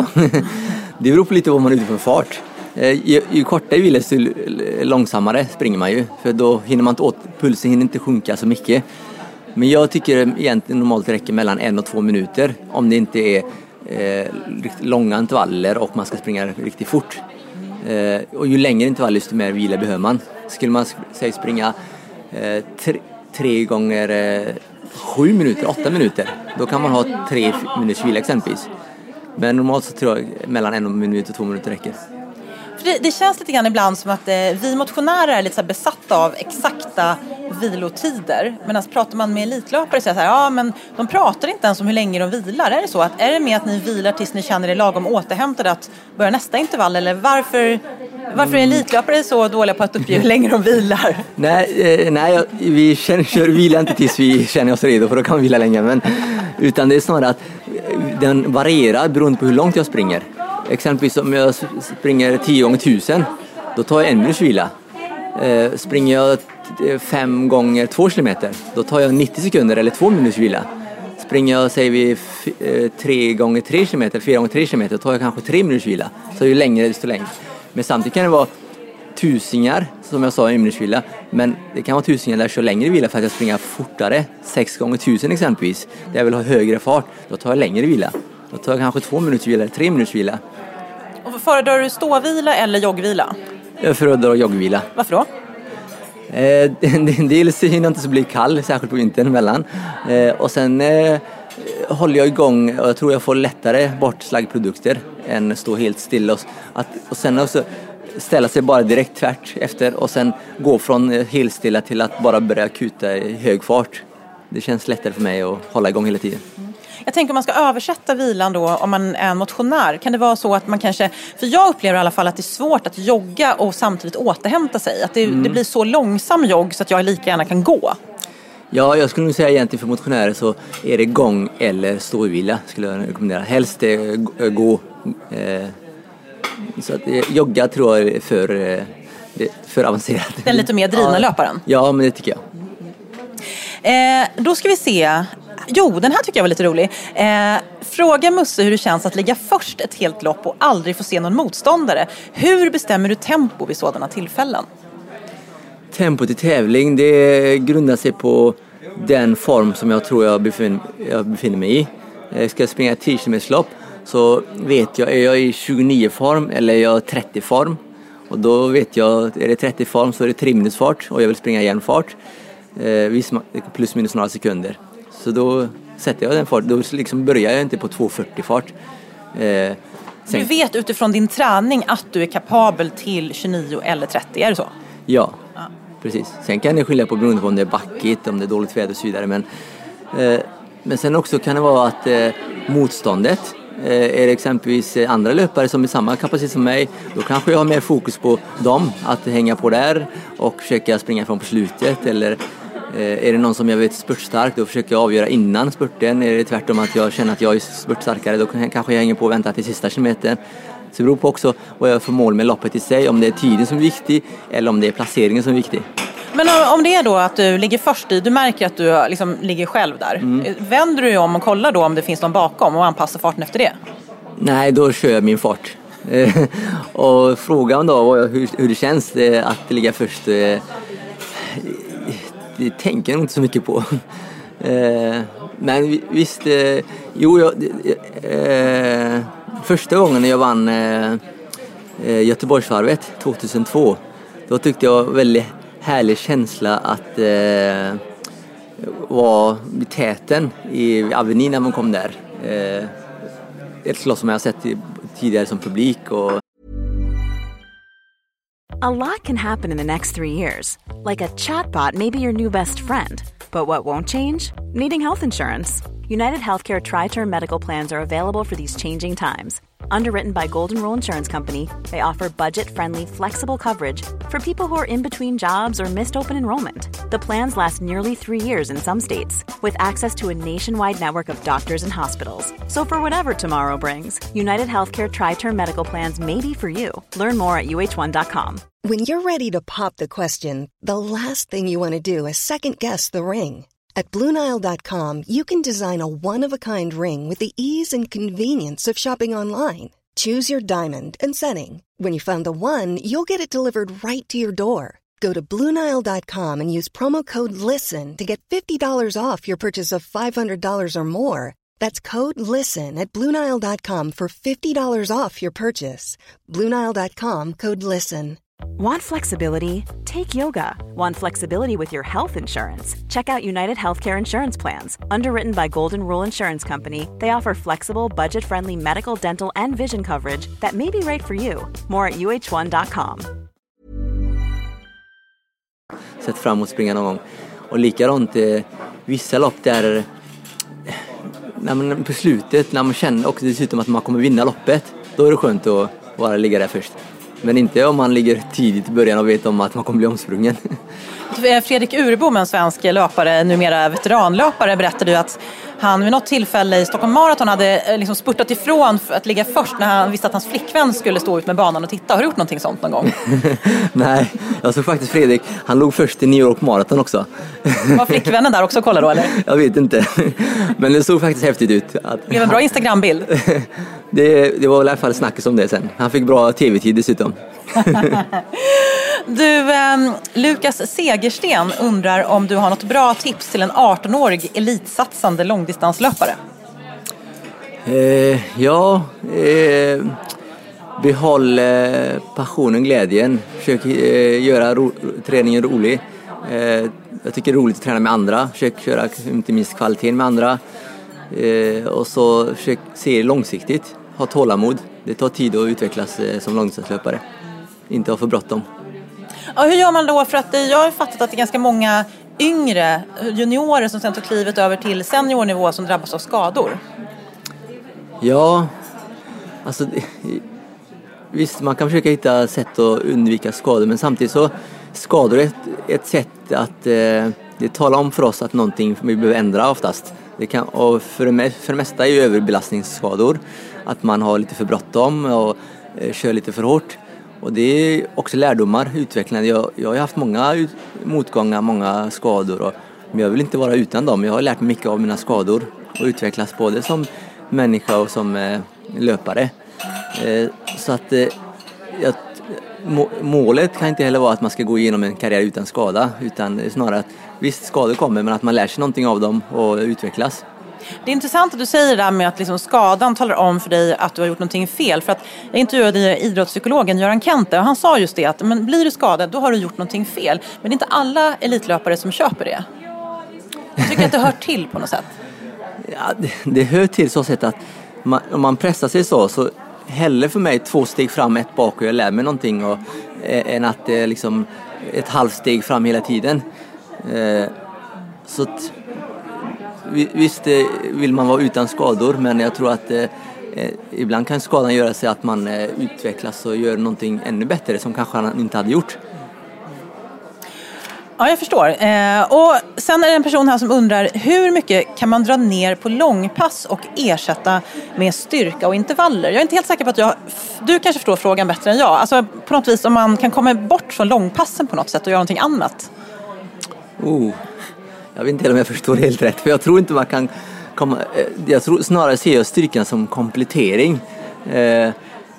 det beror på lite vad man är ute för fart. Ju, ju kortare vila desto långsammare springer man ju. För då hinner man inte åt, pulsen hinner inte sjunka så mycket. Men jag tycker egentligen normalt räcker mellan en och två minuter om det inte är eh, långa intervaller och man ska springa riktigt fort. Eh, och ju längre intervaller desto mer vila behöver man. Skulle man säga springa eh, tre, tre gånger eh, sju minuter, åtta minuter, då kan man ha tre minuters vila exempelvis. Men normalt så tror jag mellan en minut och två minuter räcker. För det, det känns lite grann ibland som att eh, vi motionärer är lite så här besatta av exakta vilotider. Men alltså pratar man med elitlöpare så är det så här, ja men de pratar inte ens om hur länge de vilar. Är det så? Att, är det med att ni vilar tills ni känner er lagom återhämtade att börja nästa intervall? Eller varför, varför är elitlöpare så dåliga på att uppge hur länge de vilar? Nej, eh, nej vi känner, kör vila inte tills vi känner oss redo, för då kan vi vila länge. Men, utan det är snarare att den varierar beroende på hur långt jag springer. Exempelvis om jag springer tio gånger tusen, då tar jag en minut vila. Eh, springer jag fem gånger två kilometer, då tar jag nittio sekunder eller två minuters vila. Springer jag, säger vi, f- eh, tre gånger tre kilometer, fyra gånger tre kilometer, då tar jag kanske tre minuters vila. Så ju längre desto längre. Men samtidigt kan det vara tusingar, som jag sa, en minuters vila. Men det kan vara tusingar där jag kör längre vila för att jag springer fortare, sex gånger tusen exempelvis. Där jag vill ha högre fart, då tar jag längre vila. Då tar jag kanske två minuters vila eller tre minuters vila. Och föredrar du ståvila eller joggvila? Jag föredrar joggvila. Varför då? Eh, dels hinner inte så bli kall, särskilt på vintern emellan. Eh, och sen eh, håller jag igång, och jag tror jag får lättare bort slaggprodukter än stå helt stilla. Och, att, och sen också ställa sig bara direkt tvärt efter och sen gå från helt stilla till att bara börja kuta i hög fart. Det känns lättare för mig att hålla igång hela tiden. Jag tänker om man ska översätta vilan då, om man är en motionär, kan det vara så att man kanske, för jag upplever i alla fall att det är svårt att jogga och samtidigt återhämta sig, att det, mm. det blir så långsam jogg så att jag lika gärna kan gå. Ja, jag skulle nog säga egentligen för motionärer så är det gång eller ståvila skulle jag rekommendera. Helst är gå. Eh, så att eh, jogga tror jag är för, eh, för avancerat. Den lite mer drivna ja. löparen. Ja, men det tycker jag. Eh, då ska vi se. Jo, den här tycker jag var lite rolig. Eh, fråga Musse hur det känns att ligga först ett helt lopp och aldrig få se någon motståndare. Hur bestämmer du tempo vid sådana tillfällen? Tempot i tävling, det grundar sig på den form som jag tror jag befinner, jag befinner mig i. Eh, ska jag springa ett tio kilometers lopp så vet jag, är jag i tjugonio form eller är jag trettio form. Och då vet jag, är det trettio form så är det tre minuters fart och jag vill springa jämn fart. Eh, plus minus några sekunder. Så då sätter jag den fart. Då liksom börjar jag inte på två fyrtio fart. Eh, sen... Du vet utifrån din träning att du är kapabel till tjugonio eller trettio, är det så? Ja. ja. precis. Sen kan det skilja på beroende på om det är backigt, om det är dåligt väder och så vidare. Men, eh, men sen också kan det vara att eh, motståndet eh, är det exempelvis andra löpare som är samma kapacitet som mig. Då kanske jag har mer fokus på dem, att hänga på där och försöka springa från på slutet. Eller eh, är det någon som jag vet är spurtstark, då försöker jag avgöra innan spurten. Är det tvärtom att jag känner att jag är spurtstarkare, då kanske jag hänger på och väntar till sista kilometern. Så det beror på också vad jag får mål med loppet i sig, om det är tiden som är viktig eller om det är placeringen som är viktig. Men om det är då att du ligger först i, du märker att du liksom ligger själv där. Mm. Vänder du om och kollar då om det finns någon bakom och anpassar farten efter det? Nej, då kör jag min fart. Och frågan då hur, hur det känns att ligga först, det tänker jag inte så mycket på. Men visst, jo, jag, första gången när jag vann Göteborgsvarvet tjugohundratvå, då tyckte jag väldigt härlig känsla att eh, vara vid täten i Avenyn när man kom där. Eh, ett slott som jag har sett tidigare som publik. Och... A lot can happen in the next three years. Like a chatbot may be your new best friend. But what won't change? Needing health insurance. United Healthcare Tri-Term Medical Plans are available for these changing times. Underwritten by Golden Rule Insurance Company, they offer budget-friendly, flexible coverage for people who are in between jobs or missed open enrollment. The plans last nearly three years in some states, with access to a nationwide network of doctors and hospitals. So for whatever tomorrow brings, United Healthcare Tri-Term Medical Plans may be for you. Learn more at U H one dot com. When you're ready to pop the question, the last thing you want to do is second-guess the ring. At Blue Nile dot com, you can design a one-of-a-kind ring with the ease and convenience of shopping online. Choose your diamond and setting. When you find the one, you'll get it delivered right to your door. Go to Blue Nile dot com and use promo code LISTEN to get fifty dollars off your purchase of five hundred dollars or more. That's code LISTEN at Blue Nile dot com for fifty dollars off your purchase. Blue Nile dot com, code LISTEN. Want flexibility? Take yoga. Want flexibility with your health insurance? Check out United Healthcare Insurance Plans. Underwritten by Golden Rule Insurance Company, they offer flexible, budget-friendly medical, dental, and vision coverage that may be right for you. More at U H one dot com. Sett fram emot springa någon gång. Och likadant eh, vissa lopp där när man, på slutet, när man känner också dessutom att man kommer vinna loppet, då är det skönt att bara ligga där först. Men inte om man ligger tidigt i början och vet om att man kommer bli omsprungen. Fredrik Urbom, en svensk löpare, numera veteranlöpare, berättade ju att han vid något tillfälle i Stockholm Marathon hade liksom spurtat ifrån för att ligga först när han visste att hans flickvän skulle stå ut med banan och titta. Har du gjort någonting sånt någon gång? Nej, jag såg faktiskt Fredrik. Han låg först i New York Marathon också. Var flickvännen där också och kollade då, eller? Jag vet inte. Men det såg faktiskt häftigt ut. Det blev en bra Instagram-bild. det, det var i alla fall snackis om det sen. Han fick bra tv-tid dessutom. Du, eh, Lukas Segersten undrar om du har något bra tips till en arton-årig elitsatsande långdistanslöpare. Eh, ja, eh, behåll eh, passionen, glädjen. Försök eh, göra ro- träningen rolig. Eh, jag tycker det är roligt att träna med andra. Försök köra inte minst kvaliteten med andra. Eh, och så försök se långsiktigt. Ha tålamod. Det tar tid att utvecklas eh, som långdistanslöpare. Inte ha för bråttom. Ja, hur gör man då? För att jag har fattat att det är ganska många yngre juniorer som sen tar klivet över till seniornivå som drabbas av skador. Ja, alltså visst, man kan försöka hitta sätt att undvika skador, men samtidigt så skador är ett, ett sätt att eh, det talar om för oss att någonting vi behöver ändra oftast. Det kan, och för det, för det mesta är ju överbelastningsskador, att man har lite för bråttom och eh, kör lite för hårt. Och det är också lärdomar, utvecklande. Jag, jag har haft många ut, motgångar, många skador. Och, men jag vill inte vara utan dem. Jag har lärt mig mycket av mina skador och utvecklats både som människa och som eh, löpare. Eh, så att eh, jag, må, målet kan inte heller vara att man ska gå igenom en karriär utan skada. Utan snarare att visst, skador kommer, men att man lär sig någonting av dem och utvecklas. Det är intressant att du säger det där med att liksom skadan talar om för dig att du har gjort någonting fel. För att jag intervjuade idrottspsykologen Göran Kente och han sa just det att men blir du skadad då har du gjort någonting fel. Men det är inte alla elitlöpare som köper det. Jag tycker att det hör till på något sätt. Ja, det, det hör till så sätt att man, om man pressar sig så så hellre för mig två steg fram, ett bak och jag lär mig någonting och, eh, än att det liksom ett halvsteg fram hela tiden. Eh, så att, visst vill man vara utan skador, men jag tror att eh, ibland kan skadan göra sig att man eh, utvecklas och gör någonting ännu bättre som kanske han inte hade gjort. Ja, jag förstår. Eh, och sen är det en person här som undrar, hur mycket kan man dra ner på långpass och ersätta med styrka och intervaller? Jag är inte helt säker på att jag... Du kanske förstår frågan bättre än jag. Alltså på något vis om man kan komma bort från långpassen på något sätt och göra någonting annat. Oh, jag vet inte om jag förstår helt rätt. För jag tror inte man kan komma... Jag tror snarare ser jag styrkan som komplettering. Eh,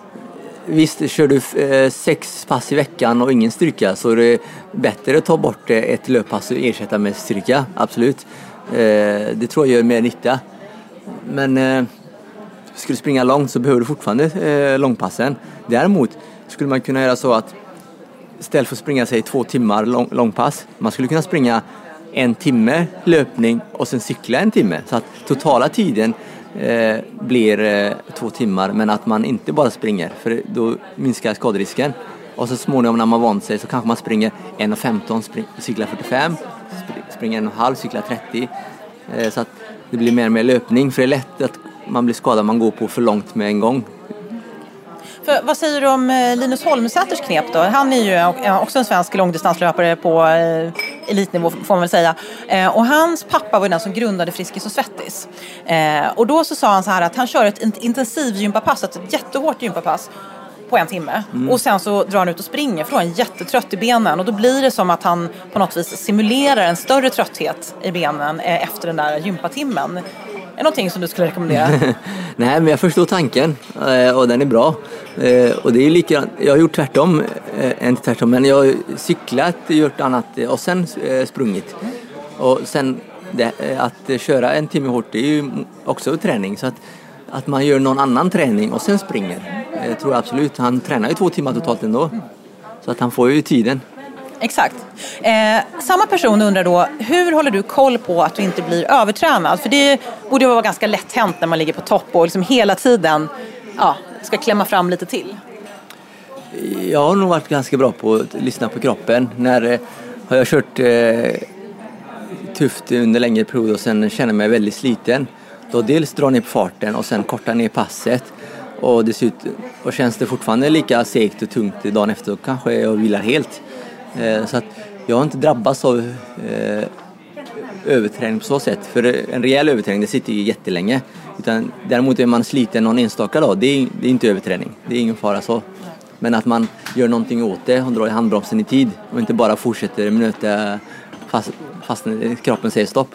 Visst, kör du eh, sex pass i veckan och ingen styrka så är det bättre att ta bort ett löppass och ersätta med styrka, absolut. Eh, det tror jag gör mer nytta. Men eh, skulle du springa långt så behöver du fortfarande eh, långpassen. Däremot skulle man kunna göra så att istället för att springa sig två timmar lång, långpass, man skulle kunna springa en timme löpning och sen cykla en timme. Så att totala tiden Eh, blir eh, två timmar, men att man inte bara springer, för då minskar skaderisken. Och så småningom när man vant sig så kanske man springer en femton, spring, cyklar fyrtiofem, spring, springer en och en halv, cyklar trettio. Eh, så att det blir mer och mer löpning, för det är lätt att man blir skadad om man går på för långt med en gång. För, vad säger du om Linus Holmsäters knep då? Han är ju också en svensk långdistanslöpare på eh, elitnivå får man väl säga. Eh, och hans pappa var den som grundade Friskis och Svettis. Eh, och då så sa han så här att han kör ett intensiv gympapass, ett jättehårt gympapass på en timme. Mm. Och sen så drar han ut och springer för då är han jättetrött i benen. Och då blir det som att han på något vis simulerar en större trötthet i benen eh, efter den där gympatimmen. Är det någonting som du skulle rekommendera? Nej, men jag förstår tanken och den är bra. Och det är likadant. Jag har gjort tvärtom, inte tvärtom, men jag har cyklat, gjort annat och sen sprungit. Och sen det, att köra en timme hårt, det är ju också träning. Så att, att man gör någon annan träning och sen springer. Jag tror absolut, han tränar ju två timmar totalt ändå. Så att han får ju tiden. Exakt. Eh, samma person undrar då, hur håller du koll på att du inte blir övertränad? För det borde vara ganska lätt hänt när man ligger på topp och liksom hela tiden ja, ska klämma fram lite till. Jag har nog varit ganska bra på att lyssna på kroppen. När eh, har jag kört eh, tufft under längre period och sen känner mig väldigt sliten. Då dels drar ner på farten och sen kortar ner passet. Och, dessutom, och känns det fortfarande lika segt och tungt dagen efter, då kanske jag vilar helt. Så att jag har inte drabbats av eh, överträning på så sätt. För en rejäl överträning, det sitter ju jättelänge. Utan däremot är man sliten någon enstaka dag, det är, det är inte överträning. Det är ingen fara så. Men att man gör någonting åt det och drar i handbromsen i tid. Och inte bara fortsätter möta fast, fast kroppen säger stopp.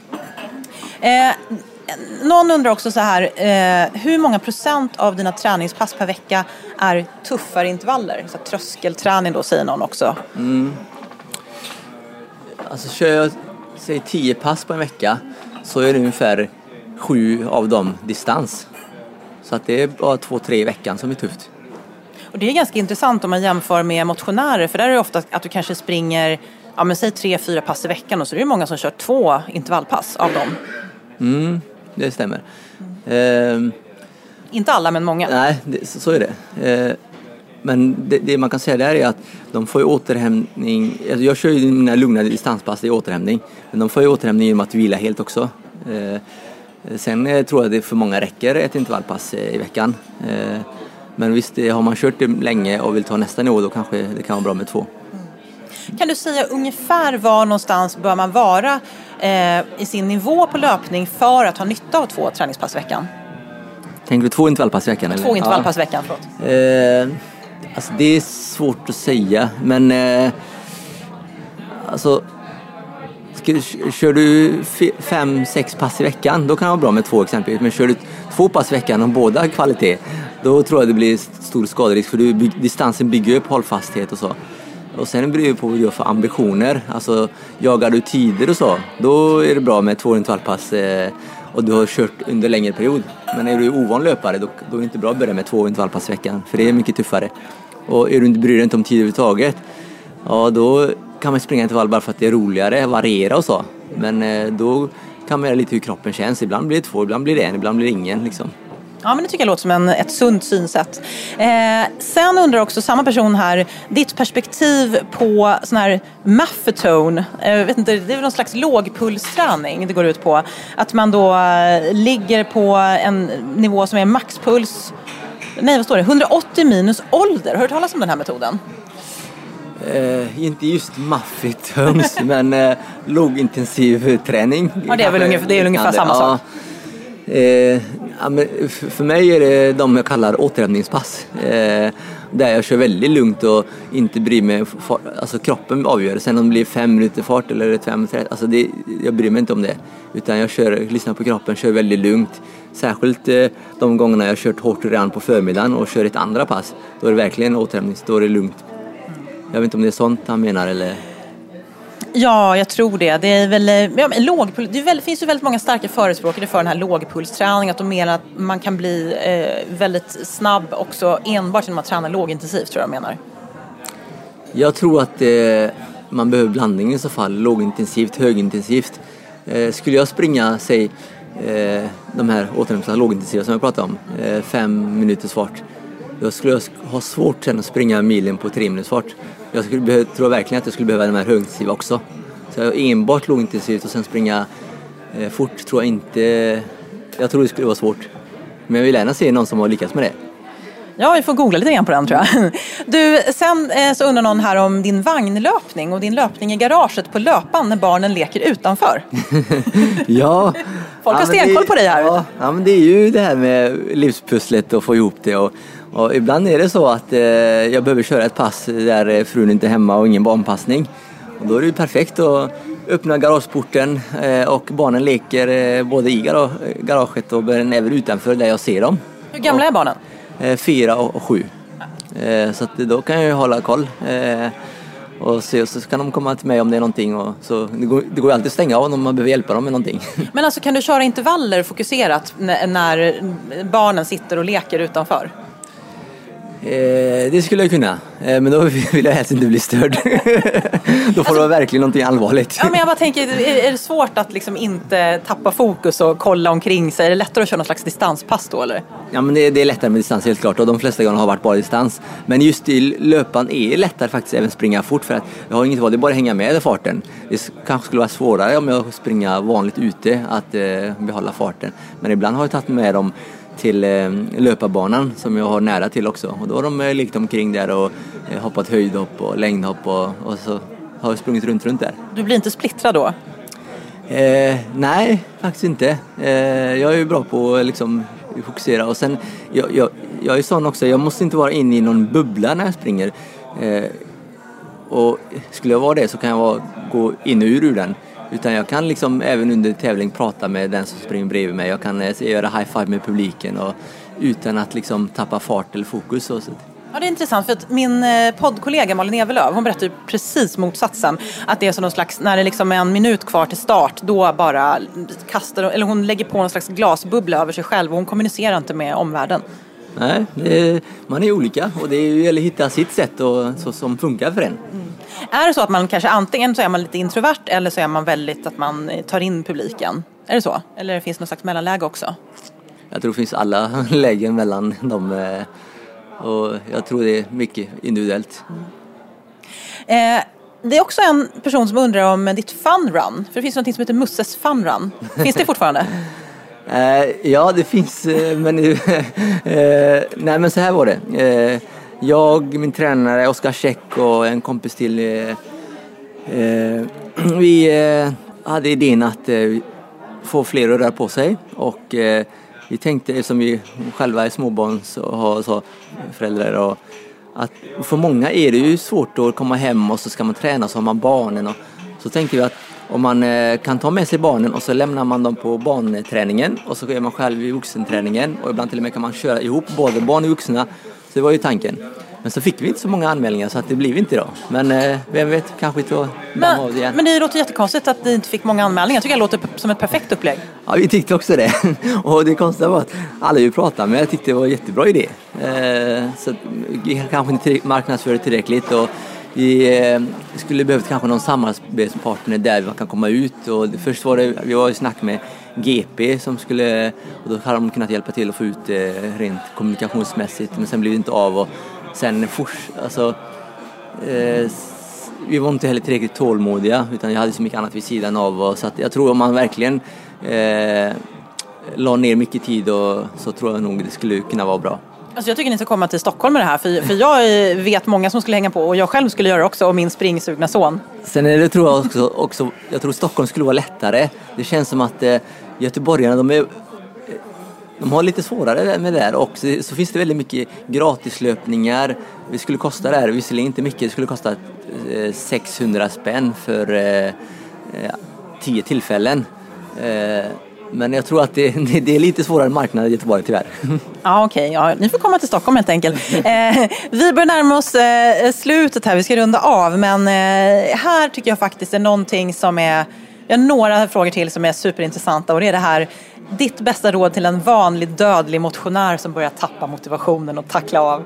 Eh, någon undrar också så här, eh, hur många procent av dina träningspass per vecka är tuffare intervaller? Så tröskelträning då, säger någon också. Mm. Alltså kör jag säg tio pass på en vecka så är det ungefär sju av dem distans. Så att det är bara två, tre i veckan som är tufft. Och det är ganska intressant om man jämför med motionärer, för där är det ofta att du kanske springer, ja men säg tre, fyra pass i veckan och så är det många som kör två intervallpass av dem. Mm, det stämmer. Mm. Eh, Inte alla, men många. Nej, det, så, så är det. Eh, men det, det man kan säga där är att de får ju återhämtning. Alltså jag kör ju mina lugna distanspass i återhämtning. Men de får ju återhämtning genom att vila helt också. Eh, sen eh, tror jag det för många räcker ett intervallpass eh, i veckan. Eh, men visst, har man kört det länge och vill ta nästa nivå, då kanske det kan vara bra med två. Kan du säga ungefär var någonstans bör man vara eh, i sin nivå på löpning för att ha nytta av två träningspass i veckan? Tänker du två intervallpass i veckan? Eller? Två intervallpass i veckan, förlåt. Eh, alltså det är svårt att säga, men eh, alltså ska, kör du f- fem, sex pass i veckan, då kan det vara bra med två exempelvis. Men kör du två pass i veckan och båda kvalitet, då tror jag det blir stor skaderisk, för du, by- distansen bygger upp hållfasthet och så. Och sen beror det på vad du har för ambitioner. Alltså jagar du tider och så, då är det bra med två intervallpass eh, och du har kört under längre period. Men är du ovan löpare, då, då är det inte bra att börja med två intervallpass i veckan, för det är mycket tuffare. Och är du inte bryr dig inte om tid överhuvudtaget, ja då kan man springa intervall bara för att det är roligare, variera och så. Men eh, då kan man göra lite hur kroppen känns. Ibland blir det två, ibland blir det en, ibland blir det ingen liksom. Ja, men det tycker jag låter som en, ett sunt synsätt. Eh, sen undrar också samma person här, ditt perspektiv på sån här maffetone. Eh, vet inte, det är väl någon slags lågpulsträning det går ut på. Att man då eh, ligger på en nivå som är maxpuls. Nej, vad står det? hundraåttio minus ålder. Har du hört talas om den här metoden? Eh, inte just maffetones, men eh, lågintensiv träning. Ja, det är väl ungefär, det är ungefär samma ja. sak. Eh, ja, men för mig är det de jag kallar återhämtningspass. Eh, där jag kör väldigt lugnt och inte bryr mig. Alltså kroppen avgör. Sen om det blir fem minuter fart eller fem minuter. Alltså det, jag bryr mig inte om det. Utan jag kör, lyssnar på kroppen, kör väldigt lugnt. Särskilt eh, de gångerna jag har kört hårt redan på förmiddagen och kör ett andra pass. Då är det verkligen återhämtning, då är det lugnt. Jag vet inte om det är sånt han menar eller... Ja, jag tror det. Det är väl ja, lågpuls. Det, är väl, det finns ju väldigt många starka förespråkare för den här lågpulsträningen. Att de menar att man kan bli eh, väldigt snabb också enbart genom att träna lågintensivt, tror jag menar. Jag tror att eh, man behöver blandning i så fall. Lågintensivt, högintensivt. Eh, skulle jag springa, säg, eh, de här återhämtningspass lågintensiva som jag pratade om, eh, fem minuters fart. Jag skulle ha svårt sen att springa milen på tre minuters fart. Jag skulle behöva, tror verkligen att jag skulle behöva de här högintensiva också. Så enbart lågintensivt och sen springa eh, fort tror jag inte... Jag tror det skulle vara svårt. Men jag vill gärna se någon som har lyckats med det. Ja, vi får googla lite grann på den, tror jag. Du, sen eh, så undrar någon här om din vagnlöpning och din löpning i garaget på löpan när barnen leker utanför. Ja. Folk har ja, stenkoll på dig här. Ja, ja, men det är ju det här med livspusslet och få ihop det. Och, och ibland är det så att eh, jag behöver köra ett pass där frun inte är hemma och ingen barnpassning. Och då är det ju perfekt att öppna garageporten eh, och barnen leker eh, både i garage, garaget och även utanför där jag ser dem. Hur gamla är barnen? Eh, fyra och, och sju. Eh, så att då kan jag ju hålla koll. Eh, och se, så kan de komma till mig om det är någonting. Och så, det, går, det går ju alltid att stänga av om man behöver hjälpa dem med någonting. Men alltså kan du köra intervaller fokuserat när, när barnen sitter och leker utanför? Eh, det skulle jag kunna. Eh, men då vill jag helst inte bli störd. Då får alltså, det vara verkligen någonting allvarligt. Ja, men jag bara tänker, är, är det svårt att liksom inte tappa fokus och kolla omkring sig? Är det lättare att köra någon slags distanspass då, eller? Ja, men det, det är lättare med distans, helt klart. Och de flesta gånger har varit bara distans. Men just i löpan är det lättare faktiskt även springa fort. För att jag har inget val, det är bara att hänga med i farten. Det kanske skulle vara svårare om jag springer vanligt ute att eh, behålla farten. Men ibland har jag tagit med dem till eh, löparbanan som jag har nära till också. Och då har de eh, likt omkring där och eh, hoppat höjdhopp och längdhopp och, och så har jag sprungit runt runt där. Du blir inte splittrad då? Eh, nej, faktiskt inte. Eh, jag är ju bra på att liksom, fokusera. Och sen, jag, jag, jag är sån också, jag måste inte vara inne i någon bubbla när jag springer. Eh, och skulle jag vara det så kan jag vara, gå in och ur, ur den. Utan jag kan liksom även under tävling prata med den som springer bredvid mig. Jag kan eh, göra high five med publiken och, utan att liksom tappa fart eller fokus. Och så. Ja, det är intressant för att min poddkollega Malin Evelöv, hon berättar ju precis motsatsen. Att det är som någon slags, när det liksom är en minut kvar till start, då bara kastar, eller hon lägger på någon slags glasbubbla över sig själv och hon kommunicerar inte med omvärlden. Nej, det, man är olika och det är ju att hitta sitt sätt och, så, som funkar för en. Mm. Är det så att man kanske antingen så är man lite introvert eller så är man väldigt att man tar in publiken? Är det så? Eller finns det någon slags mellanläge också? Jag tror det finns alla lägen mellan dem och jag tror det är mycket individuellt. Mm. Eh, det är också en person som undrar om ditt funrun. För det finns något som heter Musses funrun. Finns det fortfarande? Eh, ja, det finns, men eh, nej, men så här var det. Eh, jag, min tränare Oskar Käck och en kompis till eh, eh, vi eh, hade idén att eh, få fler att röra på sig och eh, vi tänkte, som vi själva är småbarns och har så föräldrar, och att för många är det ju svårt att komma hem och så ska man träna, så har man barnen, och så tänkte vi att om man kan ta med sig barnen och så lämnar man dem på barnträningen och så är man själv i vuxenträningen och ibland till och med kan man köra ihop både barn och vuxna. Så det var ju tanken. Men så fick vi inte så många anmälningar så att det blev inte då. Men eh, vem vet, kanske inte men, av det igen. Men det låter jättekonstigt att ni inte fick många anmälningar. Jag tycker det låter som ett perfekt upplägg. Ja, vi tyckte också det. Och det konstiga var att alla vi pratade med, jag tyckte det var en jättebra idé. Eh, så vi kanske inte marknadsförde tillräckligt och vi eh, skulle behövt kanske någon samarbetspartner där vi kan komma ut. Och först var det, vi var i snack med G P som skulle, och då hade de kunnat hjälpa till att få ut det rent kommunikationsmässigt, men sen blev det inte av. Och sen fors, alltså eh, vi var inte heller tillräckligt tålmodiga, utan jag hade så mycket annat vid sidan av, och så att jag tror om man verkligen eh, la ner mycket tid, och så tror jag nog det skulle kunna vara bra. Alltså jag tycker ni ska komma till Stockholm med det här, för, för jag vet många som skulle hänga på, och jag själv skulle göra det också, och min springsugna son. Sen är det, tror jag också, också jag tror Stockholm skulle vara lättare. Det känns som att eh, göteborgarna, de är de har lite svårare med det där, och så, så finns det väldigt mycket gratislöpningar. Det skulle kosta det här, visserligen inte mycket, det skulle kosta eh, sexhundra spänn för eh, tio tillfällen. Eh, Men jag tror att det, det är lite svårare marknad i Göteborg tyvärr. Ja, okej. Okay, ja. Ni får komma till Stockholm helt enkelt. Eh, vi börjar närma oss eh, slutet här. Vi ska runda av. Men eh, här tycker jag faktiskt är någonting som är... Jag har några frågor till som är superintressanta. Och det är det här. Ditt bästa råd till en vanlig dödlig motionär som börjar tappa motivationen och tackla av.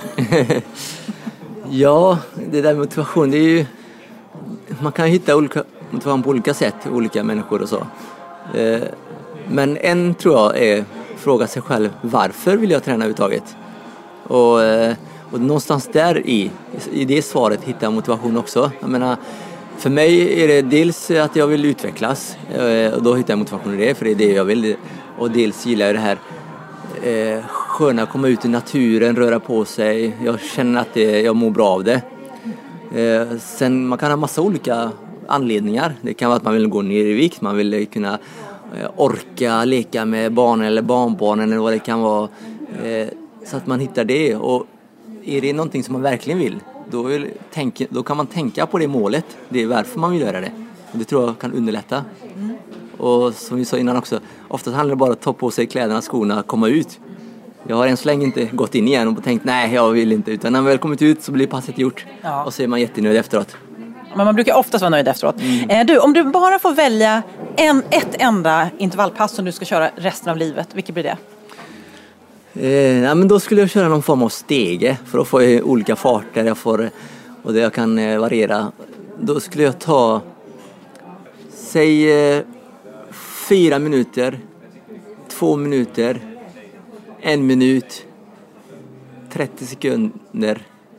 Ja, det där med motivation, det är ju... Man kan hitta olika motivation på olika sätt. Olika människor och så. Eh, Men en tror jag är fråga sig själv, varför vill jag träna överhuvudtaget? Och, och någonstans där i, i det svaret hittar jag motivation också. Jag menar, för mig är det dels att jag vill utvecklas, och då hittar jag motivation i det, för det är det jag vill. Och dels gillar jag det här eh, sköna, komma ut i naturen, röra på sig. Jag känner att det, jag mår bra av det. Eh, sen man kan ha massa olika anledningar. Det kan vara att man vill gå ner i vikt, man vill kunna orka leka med barnen eller barnbarnen eller vad det kan vara, eh, så att man hittar det. Och är det någonting som man verkligen vill, då, vill tänka, då kan man tänka på det målet. Det är varför man vill göra det. Och det tror jag kan underlätta. Mm. Och som vi sa innan också, oftast handlar det bara om att ta på sig kläderna, skorna, komma ut. Jag har än så länge inte gått in igen och tänkt nej, jag vill inte, utan när man väl kommit ut så blir passet gjort. Ja. Och så är man jättenöjd efteråt. Men man brukar oftast vara nöjd efteråt. Mm. Eh, du, om du bara får välja en, ett enda intervallpass som du ska köra resten av livet, vilket blir det? Eh, ja, men då skulle jag köra någon form av stege, för att få olika farter jag får, och det jag kan eh, variera. Då skulle jag ta säg eh, fyra minuter, två minuter, en minut, trettio sekunder.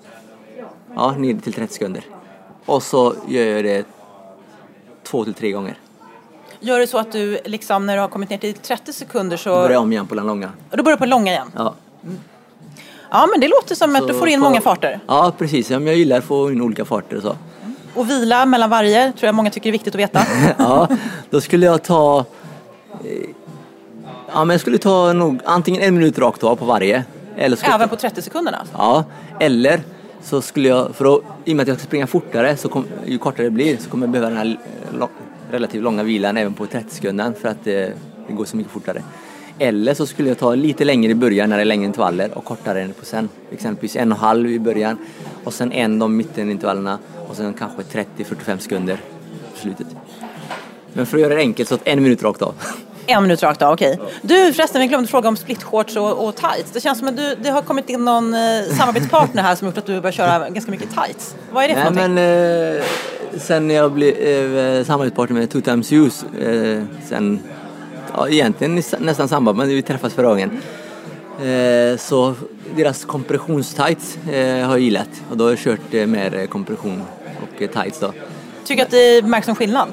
Ja, ner till trettio sekunder. Och så gör jag det två till tre gånger. Gör det så att du liksom, när du har kommit ner till trettio sekunder så... Då börjar jag om igen på den långa. Och då börjar på långa igen? Ja. Mm. Ja, men det låter som så att du får in får... många farter. Ja, precis. Jag gillar att få in olika farter och så. Mm. Och vila mellan varje, tror jag många tycker är viktigt att veta. Ja, då skulle jag ta... Ja, men jag skulle ta nog antingen en minut rakt av på varje. Eller Även ta... på trettio sekunderna? Ja, eller... Så skulle jag, för att, i och med att jag ska springa fortare, så kom, ju kortare det blir, så kommer jag behöva den här lo, relativt långa vilan även på trettio sekunder, för att det, det går så mycket fortare. Eller så skulle jag ta lite längre i början när det är längre intervaller och kortare än på sen. Exempelvis en och en halv i början och sen en de mittenintervallerna och sen kanske trettio till fyrtiofem sekunder på slutet. Men för att göra det enkelt så att en minut rakt av. En minut rakt av, okej. Okay. Du, förresten, vi glömde fråga om splitshorts och, och tights. Det känns som att du, det har kommit in någon eh, samarbetspartner här som gjort att du börjar köra ganska mycket tights. Vad är det för Nej, någonting? Men, eh, sen jag blev eh, samarbetspartner med Two Times Use, eh, sen, ja, egentligen nästan samband, men vi träffas förra gången. Eh, så deras kompressionstights eh, har jag gillat. Och då har jag kört eh, mer kompression och eh, tights då. Tycker att det märks som skillnad?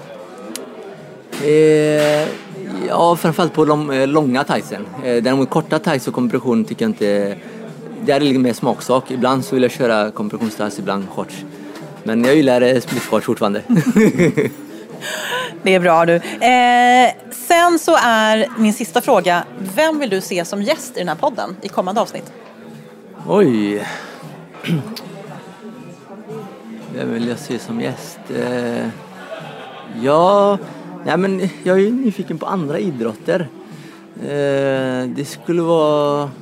Eh, ja, framförallt på de eh, långa tightsen. Eh, däremot korta tights och kompression tycker jag inte... Det är lite mer smaksak. Ibland så vill jag köra kompressionstights, ibland shorts. Men jag gillar eh, split-shorts fortfarande. Det är bra du. Eh, sen så är min sista fråga. Vem vill du se som gäst i den här podden i kommande avsnitt? Oj. Vem vill jag se som gäst? Eh, ja... Nej, men jag är ju nyfiken på andra idrotter. Eh, det skulle vara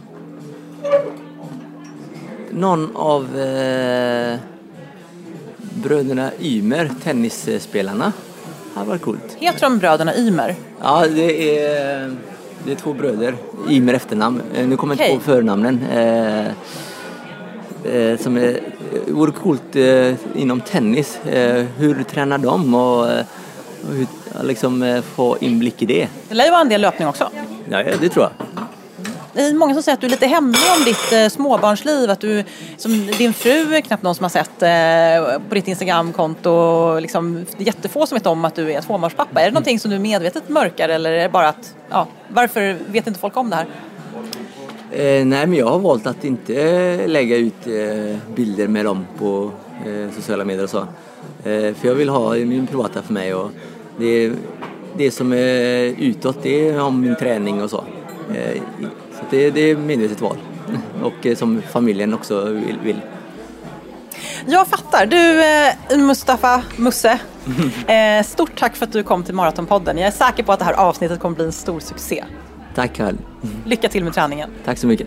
någon av eh, bröderna Ymer, tennisspelarna. Det var coolt. Heter de bröderna Ymer? Ja, det är, det är två bröder. Ymer efternamn. Nu kommer jag inte på förnamnen. Eh, eh, som är, vore coolt eh, inom tennis. Eh, hur tränar de och... och liksom få inblick i det. Det lär ju vara en del löpning också. Ja, det tror jag. Det är många som säger att du är lite hemlig om ditt eh, småbarnsliv. Att du, som din fru är knappt någon som har sett eh, på ditt Instagramkonto. Liksom, det är jättefå som vet om att du är tvåbarnspappa. Är det någonting som du medvetet mörkar eller är det bara att, ja, varför vet inte folk om det här? Eh, nej, men jag har valt att inte lägga ut eh, bilder med dem på eh, sociala medier och så. Eh, för jag vill ha min privata för mig och det, det som är utåt, det är om min träning och så. Eh, så det, det är medvetet val. Och eh, som familjen också vill. vill. Jag fattar. Du, eh, Mustafa Musse, eh, stort tack för att du kom till Maratonpodden. Jag är säker på att det här avsnittet kommer bli en stor succé. Tack, Karl. Lycka till med träningen. Tack så mycket.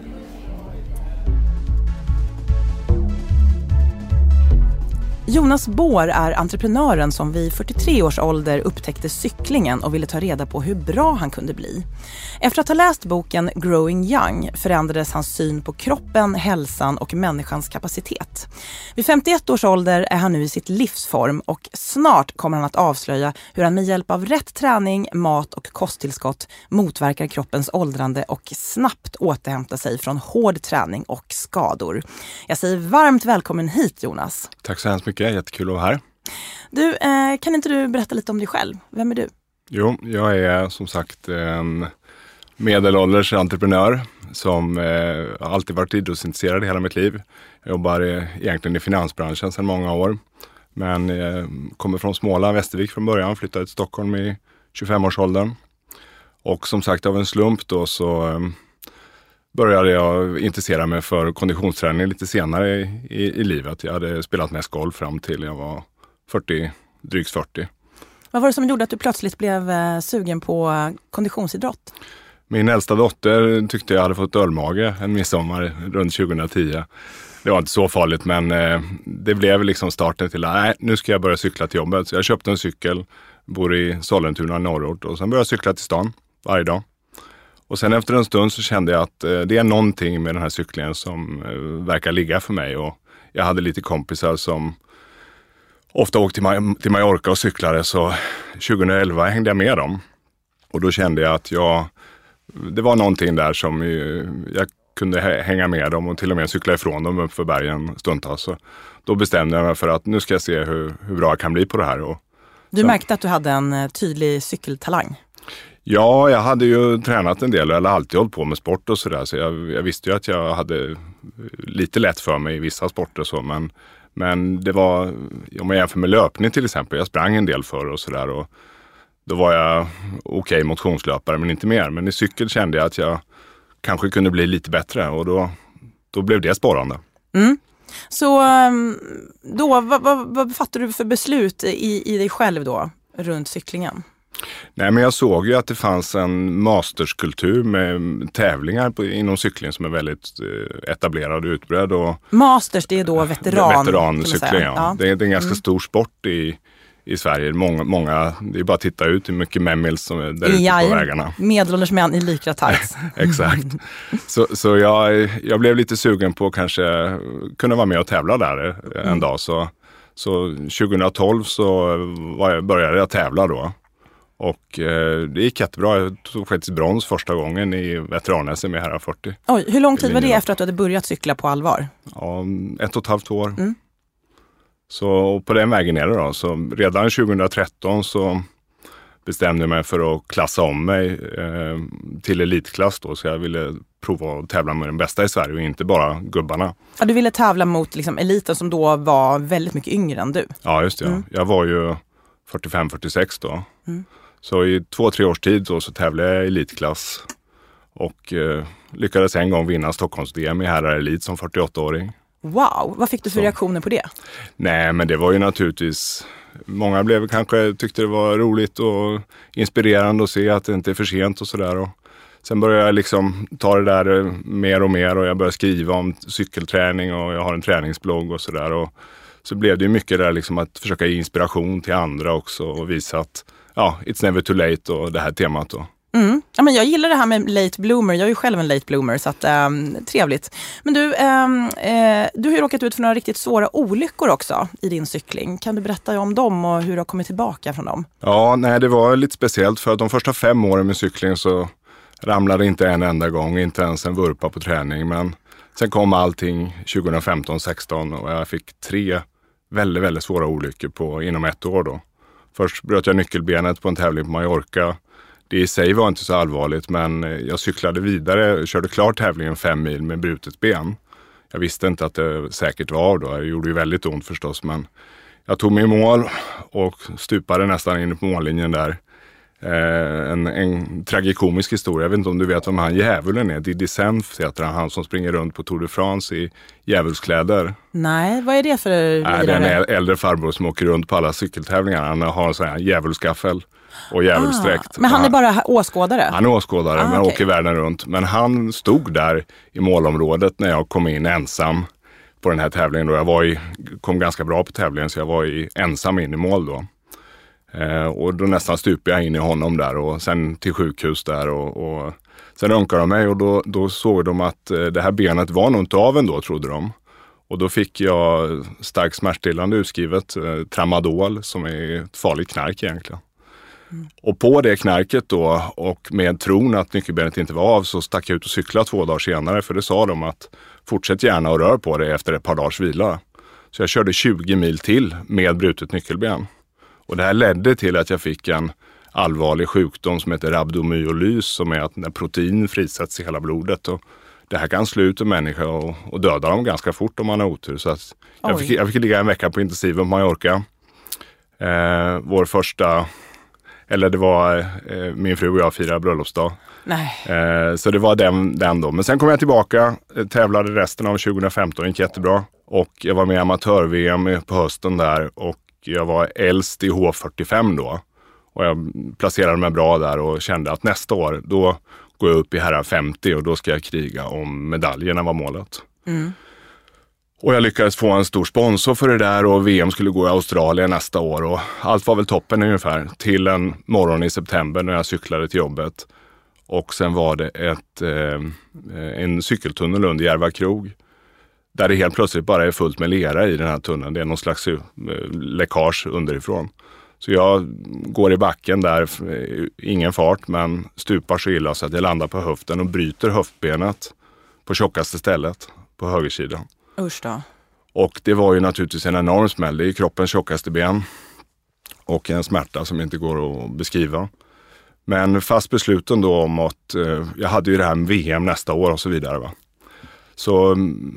Jonas Bår är entreprenören som vid fyrtiotre års ålder upptäckte cyklingen och ville ta reda på hur bra han kunde bli. Efter att ha läst boken Growing Young förändrades hans syn på kroppen, hälsan och människans kapacitet. Vid femtioett års ålder är han nu i sitt livsform och snart kommer han att avslöja hur han med hjälp av rätt träning, mat och kosttillskott motverkar kroppens åldrande och snabbt återhämtar sig från hård träning och skador. Jag säger varmt välkommen hit, Jonas. Tack så hemskt mycket, jättekul att vara här. Du, eh, kan inte du berätta lite om dig själv? Vem är du? Jo, jag är som sagt en medelålders entreprenör som eh, alltid varit idrottsintresserad i hela mitt liv. Jag jobbar eh, egentligen i finansbranschen sedan många år. Men eh, kommer från Småland, Västervik från början, flyttade till Stockholm i tjugofem-årsåldern. Och som sagt av en slump då så eh, började jag intressera mig för konditionsträning lite senare i, i, i livet. Jag hade spelat mest golf fram till jag var fyrtio, drygt fyrtio. Vad var det som gjorde att du plötsligt blev eh, sugen på konditionsidrott? Min äldsta dotter tyckte jag hade fått ölmage en midsommar runt tjugohundratio. Det var inte så farligt, men eh, det blev liksom starten till att nej, nu ska jag börja cykla till jobbet. Så jag köpte en cykel, bor i Sollentuna norrort och sen började jag cykla till stan varje dag. Och sen efter en stund så kände jag att eh, det är någonting med den här cyklingen som eh, verkar ligga för mig. Och jag hade lite kompisar som ofta åkte till, Maj- till Mallorca och cyklade, så tjugohundraelva hängde jag med dem. Och då kände jag att jag, det var någonting där som eh, jag kunde hänga med dem och till och med cykla ifrån dem upp för bergen stundtals. Så då bestämde jag mig för att nu ska jag se hur, hur bra jag kan bli på det här. Och, du så. Märkte att du hade en tydlig cykeltalang? Ja, jag hade ju tränat en del och jag hade alltid hållit på med sport och sådär. Så jag, jag visste ju att jag hade lite lätt för mig i vissa sporter och så. Men, men det var, om jag jämför med löpning till exempel, jag sprang en del för och sådär. Och då var jag okej okay, motionslöpare men inte mer. Men i cykel kände jag att jag kanske kunde bli lite bättre och då, då blev det sparande. Mm. Så då, vad, vad, vad fattar du för beslut i, i dig själv då runt cyklingen? Nej, men jag såg ju att det fanns en masterskultur med tävlingar på, inom cykling som är väldigt eh, etablerad och utbredd. Och Masters, det är då veteran. Veterancykling, ja. ja. Det är, det är en ganska mm. stor sport i, i Sverige. Många, många, det är bara att titta ut hur mycket memmils som är där ute ja, på vägarna. Medelålders män i lyckra tights. Exakt. Så, så jag, jag blev lite sugen på att kanske kunna vara med och tävla där en mm. dag. Så, så tjugohundratolv så var jag, började jag tävla då. Och eh, det gick jättebra. Jag tog faktiskt brons första gången i veteran-S M med herrar fyrtio. Oj, hur lång tid var det efter att du hade börjat cykla på allvar? Ja, ett och ett halvt år. Mm. Så på den vägen är det då. Så redan tjugotretton så bestämde jag mig för att klassa om mig eh, till elitklass då. Så jag ville prova att tävla med den bästa i Sverige och inte bara gubbarna. Ja, du ville tävla mot liksom, eliten som då var väldigt mycket yngre än du. Ja, just det. Mm. Jag var ju fyrtiofem fyrtiosex då. Mm. Så i två, tre års tid då, så tävlade jag i elitklass och eh, lyckades en gång vinna Stockholms-D M i herrar elit som fyrtioåttaåring. Wow, vad fick du för så. reaktioner på det? Nej, men det var ju naturligtvis, många blev kanske, tyckte det var roligt och inspirerande att se att det inte är för sent och sådär. Och sen började jag liksom ta det där mer och mer och jag började skriva om cykelträning och jag har en träningsblogg och sådär. Och så blev det ju mycket där liksom att försöka ge inspiration till andra också och visa att ja, it's never too late och det här temat då. Mm. Ja, men jag gillar det här med late bloomer. Jag är ju själv en late bloomer, så att, ähm, trevligt. Men du, ähm, äh, du har ju råkat ut för några riktigt svåra olyckor också i din cykling. Kan du berätta om dem och hur du har kommit tillbaka från dem? Ja, nej, det var lite speciellt för att de första fem åren med cykling så ramlade inte en enda gång, inte ens en vurpa på träning. Men sen kom allting tjugohundrafemton sexton och jag fick tre väldigt, väldigt svåra olyckor på, inom ett år då. Först bröt jag nyckelbenet på en tävling på Mallorca. Det i sig var inte så allvarligt, men jag cyklade vidare, körde klart tävlingen fem mil med brutet ben. Jag visste inte att det säkert var av då. Det gjorde ju väldigt ont förstås, men jag tog mig i mål och stupade nästan in på mållinjen där. Eh, en, en tragikomisk historia. Jag vet inte om du vet om han djävulen är. Didi Senf heter han, han som springer runt på Tour de France i djävulskläder. Nej, vad är det för Nej, det är en äldre farbror som åker runt på alla cykeltävlingar. Han har en sån här djävulskaffel och djävulsdräkt. Ah, men han är bara åskådare? Han är åskådare, ah, men okay. åker världen runt. Men han stod där i målområdet när jag kom in ensam på den här tävlingen. Då. Jag var i, kom ganska bra på tävlingen, så jag var i, ensam in i mål då. Eh, och då nästan stupade jag in i honom där och sen till sjukhus där. Och, och sen röntgade de mig och då, då såg de att eh, det här benet var nog inte av ändå, trodde de. Och då fick jag starkt smärtstillande utskrivet, eh, tramadol, som är ett farligt knark egentligen. Mm. Och på det knarket då, och med tron att nyckelbenet inte var av, så stack jag ut och cyklade två dagar senare. För det sa de att fortsätt gärna och rör på det efter ett par dagars vila. Så jag körde tjugo mil till med brutet nyckelben. Och det här ledde till att jag fick en allvarlig sjukdom som heter rhabdomyolys, som är att när protein frisätts i hela blodet. Och det här kan slå ut en människa och, och döda dem ganska fort om man har otur. Så att jag, fick, jag fick ligga en vecka på intensiven på Mallorca. Eh, vår första, eller det var eh, min fru och jag firade bröllopsdag. Nej. Eh, så det var den, den då. Men sen kom jag tillbaka, tävlade resten av tjugohundrafemton, gick jättebra. Och jag var med i amatör-V M på hösten där och jag var äldst i H fyrtiofem då. Och jag placerade mig bra där och kände att nästa år, då går jag upp i herrar femtio och då ska jag kriga om medaljerna, var målet. Mm. Och jag lyckades få en stor sponsor för det där och V M skulle gå i Australien nästa år. Och allt var väl toppen ungefär till en morgon i september när jag cyklade till jobbet. Och sen var det ett, eh, en cykeltunnel under Järva krog. Där det helt plötsligt bara är fullt med lera i den här tunneln. Det är någon slags eh, läckage underifrån. Så jag går i backen där, ingen fart, men stupar så illa så att jag landar på höften och bryter höftbenet på tjockaste stället på högersidan. Usch då. Och det var ju naturligtvis en enorm smäll. Det är kroppens tjockaste ben och en smärta som inte går att beskriva. Men fast besluten då om att eh, jag hade ju det här med V M nästa år och så vidare va. Så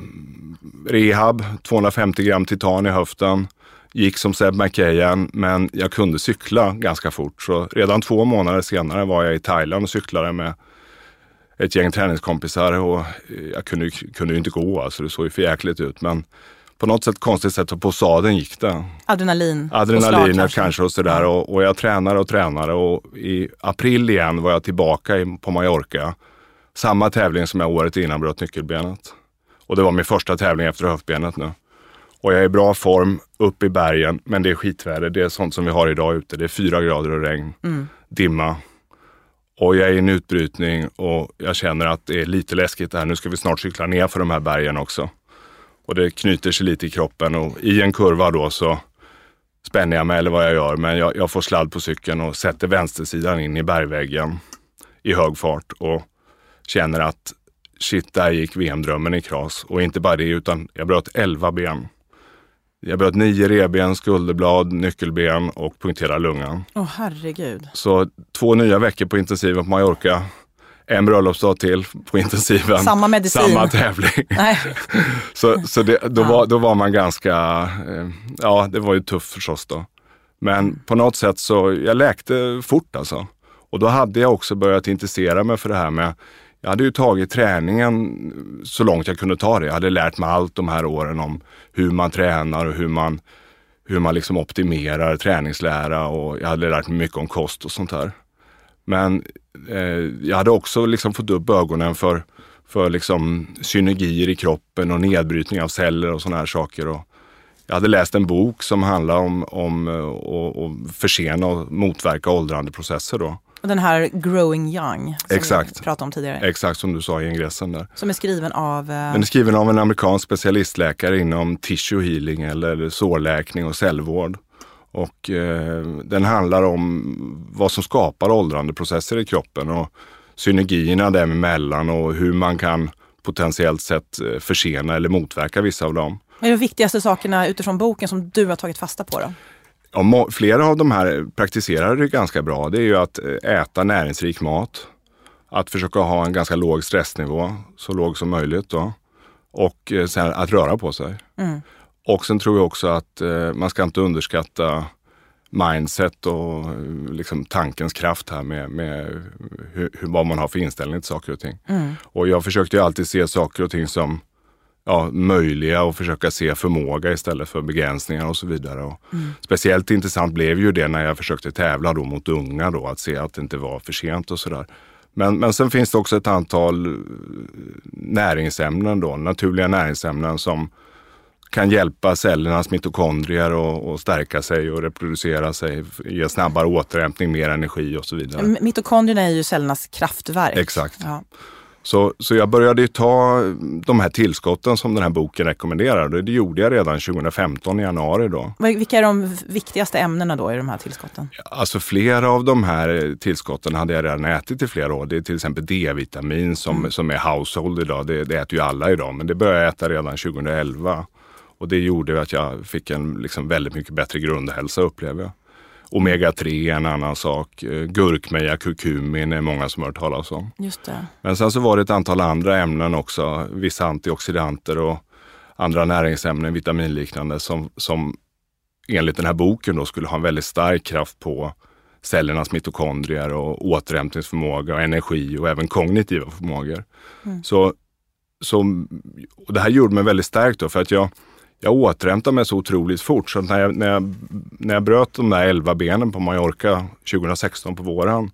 rehab, tvåhundrafemtio gram titan i höften. Gick som Seb McKayan, men jag kunde cykla ganska fort. Så redan två månader senare var jag i Thailand och cyklade med ett gäng träningskompisar. Och jag kunde, kunde ju inte gå, alltså det såg ju för jäkligt ut. Men på något sätt konstigt sätt på sadeln gick det. Adrenalin. Adrenalin kanske. kanske och sådär. Och, och jag tränade och tränade. Och i april igen var jag tillbaka i, på Mallorca. Samma tävling som jag året innan bröt nyckelbenet. Och det var min första tävling efter höftbenet nu. Och jag är i bra form upp i bergen, men det är skitväder. Det är sånt som vi har idag ute. Det är fyra grader och regn, mm. dimma. Och jag är i en utbrytning och jag känner att det är lite läskigt här. Nu ska vi snart cykla ner för de här bergen också. Och det knyter sig lite i kroppen och i en kurva då så spänner jag mig eller vad jag gör. Men jag, jag får sladd på cykeln och sätter vänstersidan in i bergväggen i hög fart och känner att shit, där gick V M-drömmen i kras. Och inte bara det, utan jag bröt elva ben. Jag bröt nio revben, skulderblad, nyckelben och punkterade lungan. Åh oh, herregud. Så två nya veckor på intensiven på Mallorca. En bröllopsdag till på intensiven. Samma medicin. Samma tävling. Nej. så så det, då, ja. var, då var man ganska, eh, ja det var ju tufft förstås då. Men på något sätt så, jag läkte fort alltså. Och då hade jag också börjat intressera mig för det här med, jag hade ju tagit träningen så långt jag kunde ta det. Jag hade lärt mig allt de här åren om hur man tränar och hur man, hur man liksom optimerar träningslära. Och jag hade lärt mig mycket om kost och sånt här. Men eh, jag hade också liksom fått upp ögonen för, för liksom synergier i kroppen och nedbrytning av celler och såna här saker. Och jag hade läst en bok som handlar om, om att försena och motverka åldrande processer då. Och den här Growing Young som Exakt. vi pratade om tidigare. Exakt, som du sa i ingressen där. Som är skriven av... Uh... Den är skriven av en amerikansk specialistläkare inom tissue healing eller sårläkning och cellvård. Och eh, den handlar om vad som skapar åldrandeprocesser i kroppen och synergierna däremellan och hur man kan potentiellt sett försena eller motverka vissa av dem. Vad är de viktigaste sakerna utifrån boken som du har tagit fasta på då? Ja, må, flera av de här praktiserar det ganska bra. Det är ju att äta näringsrik mat. Att försöka ha en ganska låg stressnivå, så låg som möjligt då. Och eh, sen att röra på sig. Mm. Och sen tror jag också att eh, man ska inte underskatta mindset och liksom tankens kraft här med, med hur, hur, vad man har för inställning till saker och ting. Mm. Och jag försökte ju alltid se saker och ting som ja, möjliga och försöka se förmåga istället för begränsningar och så vidare. Och mm. Speciellt intressant blev ju det när jag försökte tävla då mot unga då, att se att det inte var för sent och sådär. Men, men sen finns det också ett antal näringsämnen då, naturliga näringsämnen som kan hjälpa cellernas mitokondrier och, och stärka sig och reproducera sig, ge snabbare återhämtning, mer energi och så vidare. Mitokondrierna är ju cellernas kraftverk. Exakt. Ja. Så, så jag började ju ta de här tillskotten som den här boken rekommenderar. Det gjorde jag redan tjugohundrafemton i januari då. Vilka är de viktigaste ämnena då i de här tillskotten? Alltså flera av de här tillskotten hade jag redan ätit i flera år. Det är till exempel D-vitamin som, mm. som är household idag. Det, det äter ju alla idag, men det började jag äta redan tjugohundraelva. Och det gjorde att jag fick en liksom väldigt mycket bättre grundhälsa, upplever jag. omega tre är en annan sak. Gurkmeja, kurkumin är många som har hört talas om. Just det. Men sen så var det ett antal andra ämnen också. Vissa antioxidanter och andra näringsämnen, vitaminliknande, som, som enligt den här boken då skulle ha en väldigt stark kraft på cellernas mitokondrier och återhämtningsförmåga och energi och även kognitiva förmågor. Mm. Så, så och det här gjorde mig väldigt starkt då, för att jag Jag återhämtade mig så otroligt fort, så när jag, när jag, när jag bröt de där elva benen på Mallorca tjugohundrasexton på våren,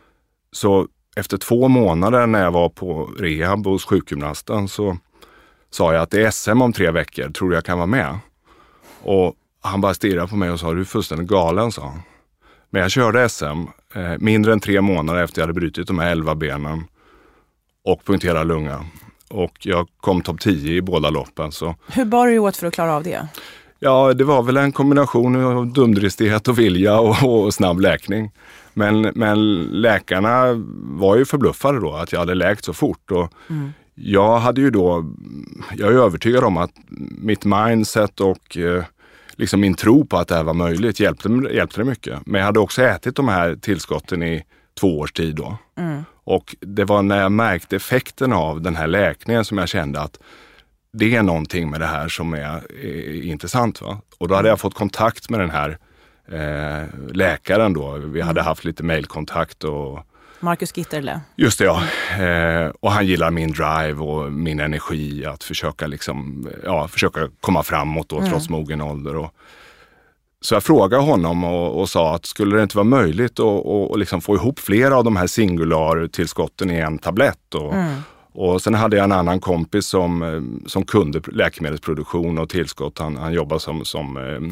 så efter två månader när jag var på rehab hos sjukgymnasten så sa jag att det är S M om tre veckor, tror jag kan vara med? Och han bara stirrade på mig och sa, du är fullständigt galen, sa han. Men jag körde S M eh, mindre än tre månader efter jag hade brutit de här elva benen och punkterad lunga. Och jag kom topp tio i båda loppen. Så. Hur bar du åt för att klara av det? Ja, det var väl en kombination av dumdristighet och vilja och, och snabb läkning. Men, men läkarna var ju förbluffade då att jag hade läkt så fort. Och mm. jag hade ju då, jag är övertygad om att mitt mindset och eh, liksom min tro på att det här var möjligt hjälpte, hjälpte det mycket. Men jag hade också ätit de här tillskotten i två års tid då. Mm. Och det var när jag märkte effekten av den här läkningen som jag kände att det är någonting med det här som är, är intressant. Va? Och då hade jag fått kontakt med den här eh, läkaren då. Vi hade haft lite mejlkontakt och... Marcus Gitterle. Just det, ja. Eh, och han gillar min drive och min energi att försöka liksom, ja, försöka komma framåt då, mm. trots mogen ålder. Och, så jag frågade honom och, och sa att skulle det inte vara möjligt att och, och liksom få ihop flera av de här singular-tillskotten i en tablett. Och, mm. och sen hade jag en annan kompis som, som kunde läkemedelsproduktion och tillskott. Han, han jobbade som, som,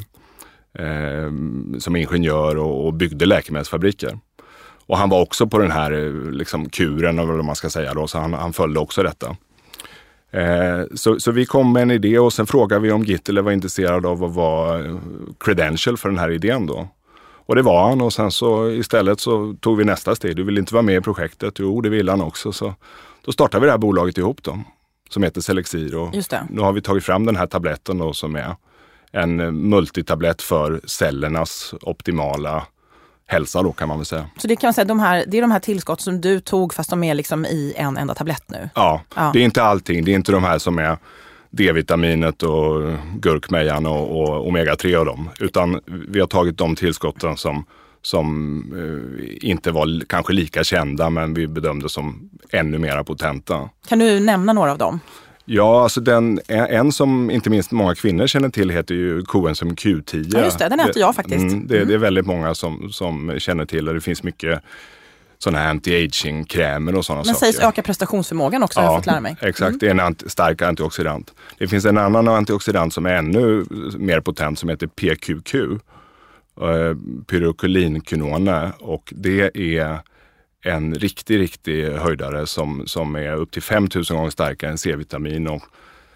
eh, som ingenjör och, och byggde läkemedelsfabriker. Och han var också på den här liksom, kuren, eller vad man ska säga då, så han, han följde också detta. Eh, så, så vi kom med en idé och sen frågade vi om Gitterle var intresserad av att vara credential för den här idén då. Och det var han, och sen så istället så tog vi nästa steg. Du vill inte vara med i projektet? Jo, det vill han också. Så då startade vi det här bolaget ihop då, som heter Selexir. Och just det. Nu har vi tagit fram den här tabletten då, som är en multitablett för cellernas optimala hälsa då, kan man väl säga. Så det kan man säga, de här, det är de här tillskott som du tog fast de är liksom i en enda tablett nu? Ja, ja. Det är inte allting. Det är inte de här som är D-vitaminet och gurkmejan och, och omega tre och dem. Utan vi har tagit de tillskotten som, som eh, inte var kanske lika kända, men vi bedömde som ännu mer potenta. Kan du nämna några av dem? Ja, alltså den, en som inte minst många kvinnor känner till heter ju koenzym Q tio. Ja, just det, den äter jag faktiskt. Mm, det, mm. det är väldigt många som, som känner till, och det finns mycket sådana här anti-aging-krämer och sådana Men saker. Men sägs öka prestationsförmågan också, ja, har jag fått lära mig. Exakt, mm. det är en anti, stark antioxidant. Det finns en annan antioxidant som är ännu mer potent som heter P Q Q, uh, pyrokulinkinone, och det är en riktig, riktig höjdare som, som är upp till fem tusen gånger starkare än C-vitamin och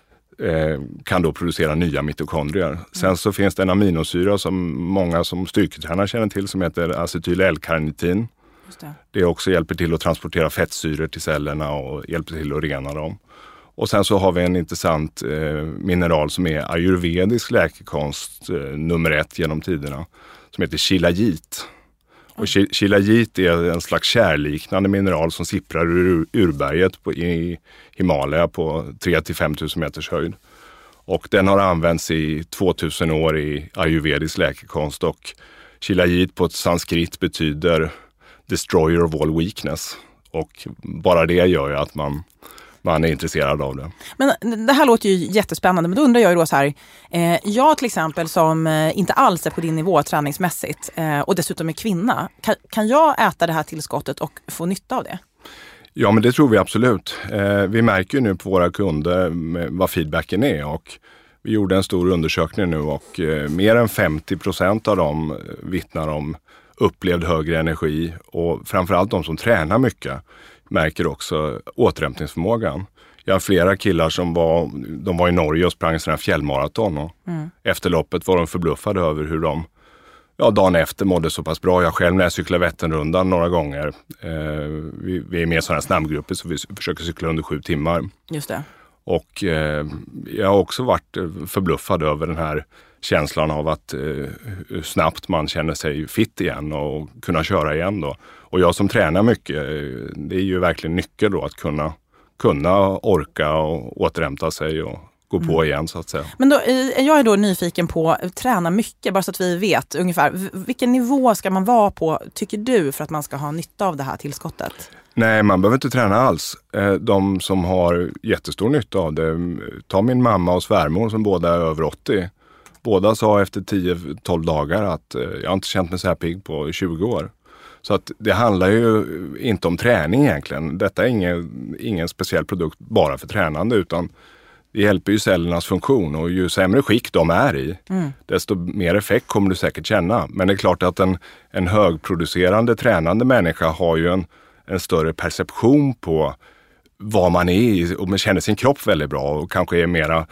eh, kan då producera nya mitokondrier. Mm. Sen så finns det en aminosyra som många som styrketränare känner till som heter acetyl-L-karnitin. Just det. Det också hjälper till att transportera fettsyror till cellerna och hjälper till att rena dem. Och sen så har vi en intressant eh, mineral som är ayurvedisk läkekonst eh, nummer ett genom tiderna som heter shilajit. Och shilajit är en slags kärliknande mineral som sipprar ur urberget på, i Himalaya på tre till fem tusen meters höjd. Och den har använts i tvåtusen år i ayurvedisk läkekonst och shilajit på ett sanskrit betyder destroyer of all weakness. Och bara det gör ju att man, man är intresserad av det. Men det här låter ju jättespännande, men då undrar jag ju då så här, eh, jag till exempel som eh, inte alls är på din nivå träningsmässigt eh, och dessutom är kvinna, kan, kan jag äta det här tillskottet och få nytta av det? Ja, men det tror vi absolut. Eh, vi märker ju nu på våra kunder vad feedbacken är och vi gjorde en stor undersökning nu och eh, mer än femtio procent av dem vittnar om upplevd högre energi och framförallt de som tränar mycket märker också återhämtningsförmågan. Jag har flera killar som var, de var i Norge och sprang sådana här fjällmaraton och mm. efter loppet var de förbluffade över hur de ja, dagen efter mådde så pass bra. Jag själv när jag cyklar Vätternrundan några gånger, eh, vi, vi är med i sådana här snabbgrupper så vi försöker cykla under sju timmar. Just det. Och eh, jag har också varit förbluffad över den här känslan av att eh, snabbt man känner sig fit igen och kunna köra igen då. Och jag som tränar mycket, det är ju verkligen nyckel då att kunna, kunna orka och återhämta sig och gå mm. på igen så att säga. Men då, jag är då nyfiken på att träna mycket, bara så att vi vet ungefär. Vilken nivå ska man vara på, tycker du, för att man ska ha nytta av det här tillskottet? Nej, man behöver inte träna alls. De som har jättestor nytta av det, ta min mamma och svärmor som båda är över åttio. Båda sa efter tio till tolv dagar att jag har inte känt mig så här pigg på tjugo år. Så att det handlar ju inte om träning egentligen. Detta är ingen, ingen speciell produkt bara för tränande utan det hjälper ju cellernas funktion och ju sämre skick de är i mm. desto mer effekt kommer du säkert känna. Men det är klart att en, en högproducerande tränande människa har ju en, en större perception på vad man är i och man känner sin kropp väldigt bra och kanske är mera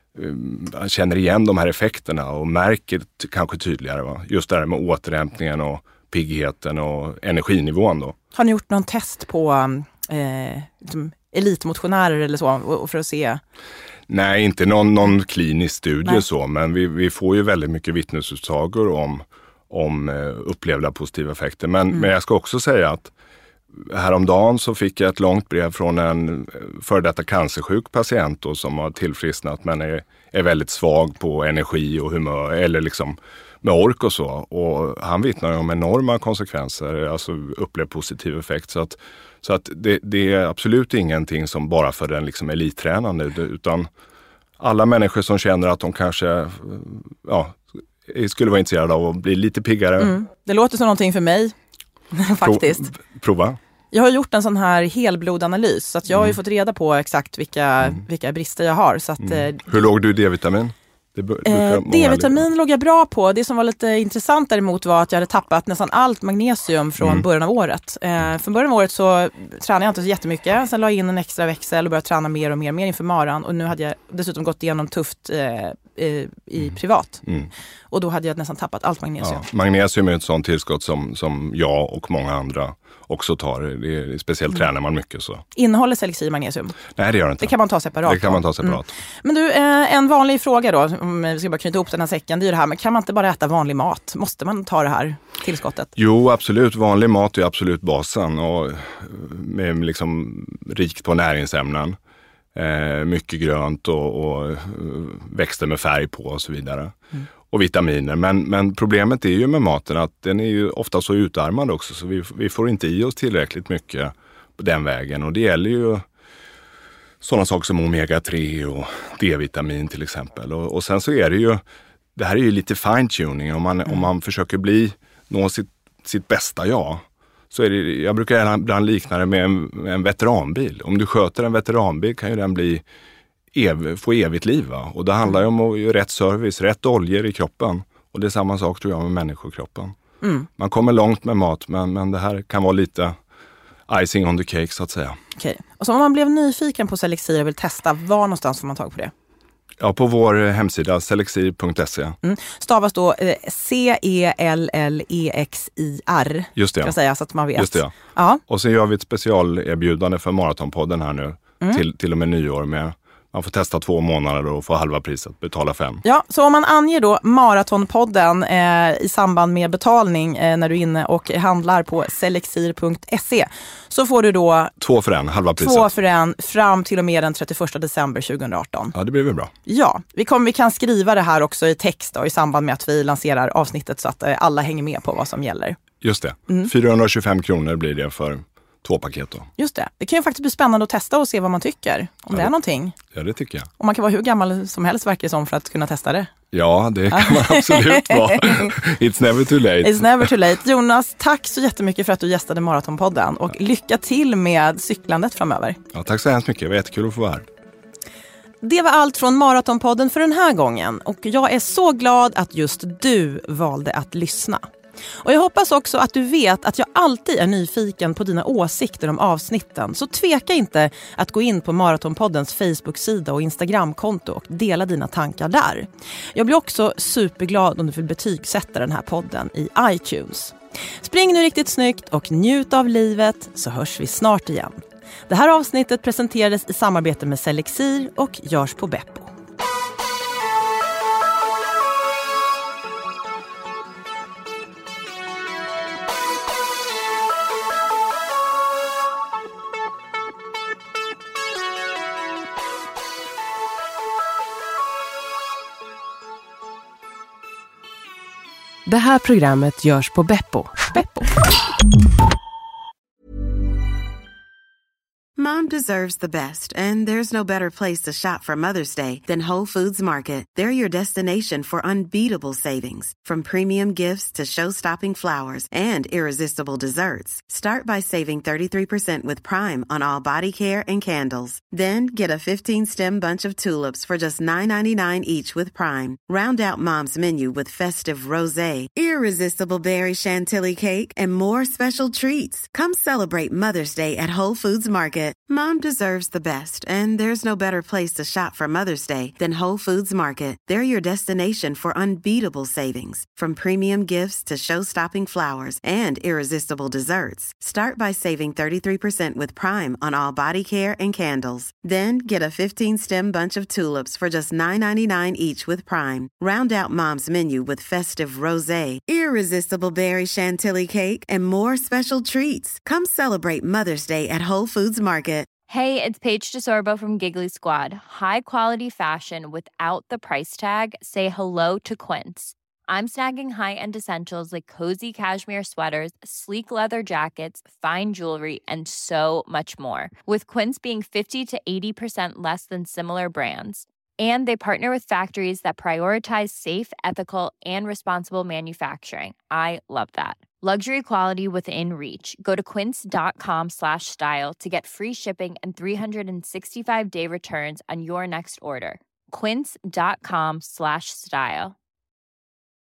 man känner igen de här effekterna och märker t- kanske tydligare va? Just det här med återhämtningen och piggheten och energinivån då. Har ni gjort någon test på eh, liksom elitmotionärer eller så och för att se? Nej, inte någon, någon klinisk studie Nej. så, men vi, vi får ju väldigt mycket vittnesutsagor om, om upplevda positiva effekter. Men, mm. men jag ska också säga att häromdagen så fick jag ett långt brev från en före detta cancersjuk patient då, som har tillfrisknat men är, är väldigt svag på energi och humör eller liksom med ork och så. Och han vittnar om enorma konsekvenser, alltså upplevd positiv effekt. Så att, så att det, det är absolut ingenting som bara för den liksom elittränande utan alla människor som känner att de kanske ja, skulle vara intresserade av att bli lite piggare. Mm. Det låter som någonting för mig. Faktiskt. Prova. Jag har gjort en sån här helblodanalys så att jag mm. har ju fått reda på exakt vilka, mm. vilka brister jag har. Så att, mm. Hur låg du i D-vitamin? Eh, D-vitamin låg jag bra på. Det som var lite intressant däremot var att jag hade tappat nästan allt magnesium från mm. början av året. Eh, från början av året så tränade jag inte så jättemycket. Sen la jag in en extra växel och började träna mer och mer, mer inför maran. Och nu hade jag dessutom gått igenom tufft eh, i, i mm. privat. Mm. Och då hade jag nästan tappat allt magnesium. Ja, magnesium är ett sånt tillskott som, som jag och många andra också tar. Det är, speciellt mm. tränar man mycket så. Innehåller Selexir magnesium? Nej, det gör det inte. Det kan man ta separat. Det kan man ta separat. Mm. Men du, en vanlig fråga då, om vi ska bara knyta ihop den här säcken, det är ju det här, men kan man inte bara äta vanlig mat? Måste man ta det här tillskottet? Jo, absolut. Vanlig mat är absolut basen och med liksom rikt på näringsämnen. Eh, mycket grönt och, och växter med färg på och så vidare. Mm. Och vitaminer. Men, men problemet är ju med maten att den är ju ofta så utarmad också så vi, vi får inte i oss tillräckligt mycket på den vägen. Och det gäller ju sådana saker som omega tre och D-vitamin till exempel. Och, och sen så är det ju, det här är ju lite fine-tuning. Om man, mm. om man försöker bli, nå sitt, sitt bästa jag. Så är det, jag brukar ibland likna det med en, en veteranbil. Om du sköter en veteranbil kan ju den bli ev, få evigt liv. Va? Och det handlar ju om att göra rätt service, rätt oljor i kroppen. Och det är samma sak tror jag med människokroppen. Mm. Man kommer långt med mat men, men det här kan vara lite icing on the cake så att säga. Okej. Och så om man blev nyfiken på Selexir och vill testa, var någonstans får man tag på det? Ja, på vår hemsida selexir punkt se. Mm. Stavas då eh, C E L L E X I R. Just det. Ska jag säga, så att man vet. Just det, ja. Ja. Och så gör vi ett specialerbjudande för Maratonpodden här nu. Mm. Till, till och med nyår med. Man får testa två månader och få halva priset, betala fem. Ja, så om man anger då Maratonpodden eh, i samband med betalning eh, när du är inne och handlar på selexir punkt se, så får du då två för en, halva priset. Två för en fram till och med den trettioförsta december tjugoarton. Ja, det blir väl bra. Ja, vi, kommer, vi kan skriva det här också i text då, i samband med att vi lanserar avsnittet så att eh, alla hänger med på vad som gäller. Just det. Mm. fyrahundratjugofem kronor blir det för två paket då. Just det. Det kan ju faktiskt bli spännande att testa och se vad man tycker. Om ja, det är någonting. Ja, det tycker jag. Och man kan vara hur gammal som helst verkar det som för att kunna testa det. Ja, det kan man absolut vara. It's never too late. It's never too late. Jonas, tack så jättemycket för att du gästade Maratonpodden. Och lycka till med cyklandet framöver. Ja, tack så hemskt mycket. Det var jättekul att få vara här. Det var allt från Maratonpodden för den här gången. Och jag är så glad att just du valde att lyssna. Och jag hoppas också att du vet att jag alltid är nyfiken på dina åsikter om avsnitten. Så tveka inte att gå in på Maratonpoddens Facebook-sida och Instagramkonto och dela dina tankar där. Jag blir också superglad om du vill betygsätta den här podden i iTunes. Spring nu riktigt snyggt och njut av livet, så hörs vi snart igen. Det här avsnittet presenterades i samarbete med Selexir och görs på Beppo. Det här programmet görs på Beppo. Beppo. Mom deserves the best, and there's no better place to shop for Mother's Day than Whole Foods Market. They're your destination for unbeatable savings, from premium gifts to show-stopping flowers and irresistible desserts. Start by saving thirty-three percent with Prime on all body care and candles. Then get a fifteen-stem bunch of tulips for just nine ninety-nine each with Prime. Round out Mom's menu with festive rosé, irresistible berry chantilly cake, and more special treats. Come celebrate Mother's Day at Whole Foods Market. Mom deserves the best, and there's no better place to shop for Mother's Day than Whole Foods Market. They're your destination for unbeatable savings, from premium gifts to show-stopping flowers and irresistible desserts. Start by saving thirty-three percent with Prime on all body care and candles. Then get a fifteen-stem bunch of tulips for just nine ninety-nine each with Prime. Round out Mom's menu with festive rosé, irresistible berry chantilly cake, and more special treats. Come celebrate Mother's Day at Whole Foods Market. Hey, it's Paige DeSorbo from Giggly Squad. High quality fashion without the price tag. Say hello to Quince. I'm snagging high-end essentials like cozy cashmere sweaters, sleek leather jackets, fine jewelry, and so much more. With Quince being fifty to eighty percent less than similar brands. And they partner with factories that prioritize safe, ethical, and responsible manufacturing. I love that. Luxury quality within reach. Go to quince.com slash style to get free shipping and three sixty-five day returns on your next order. Quince.com slash style.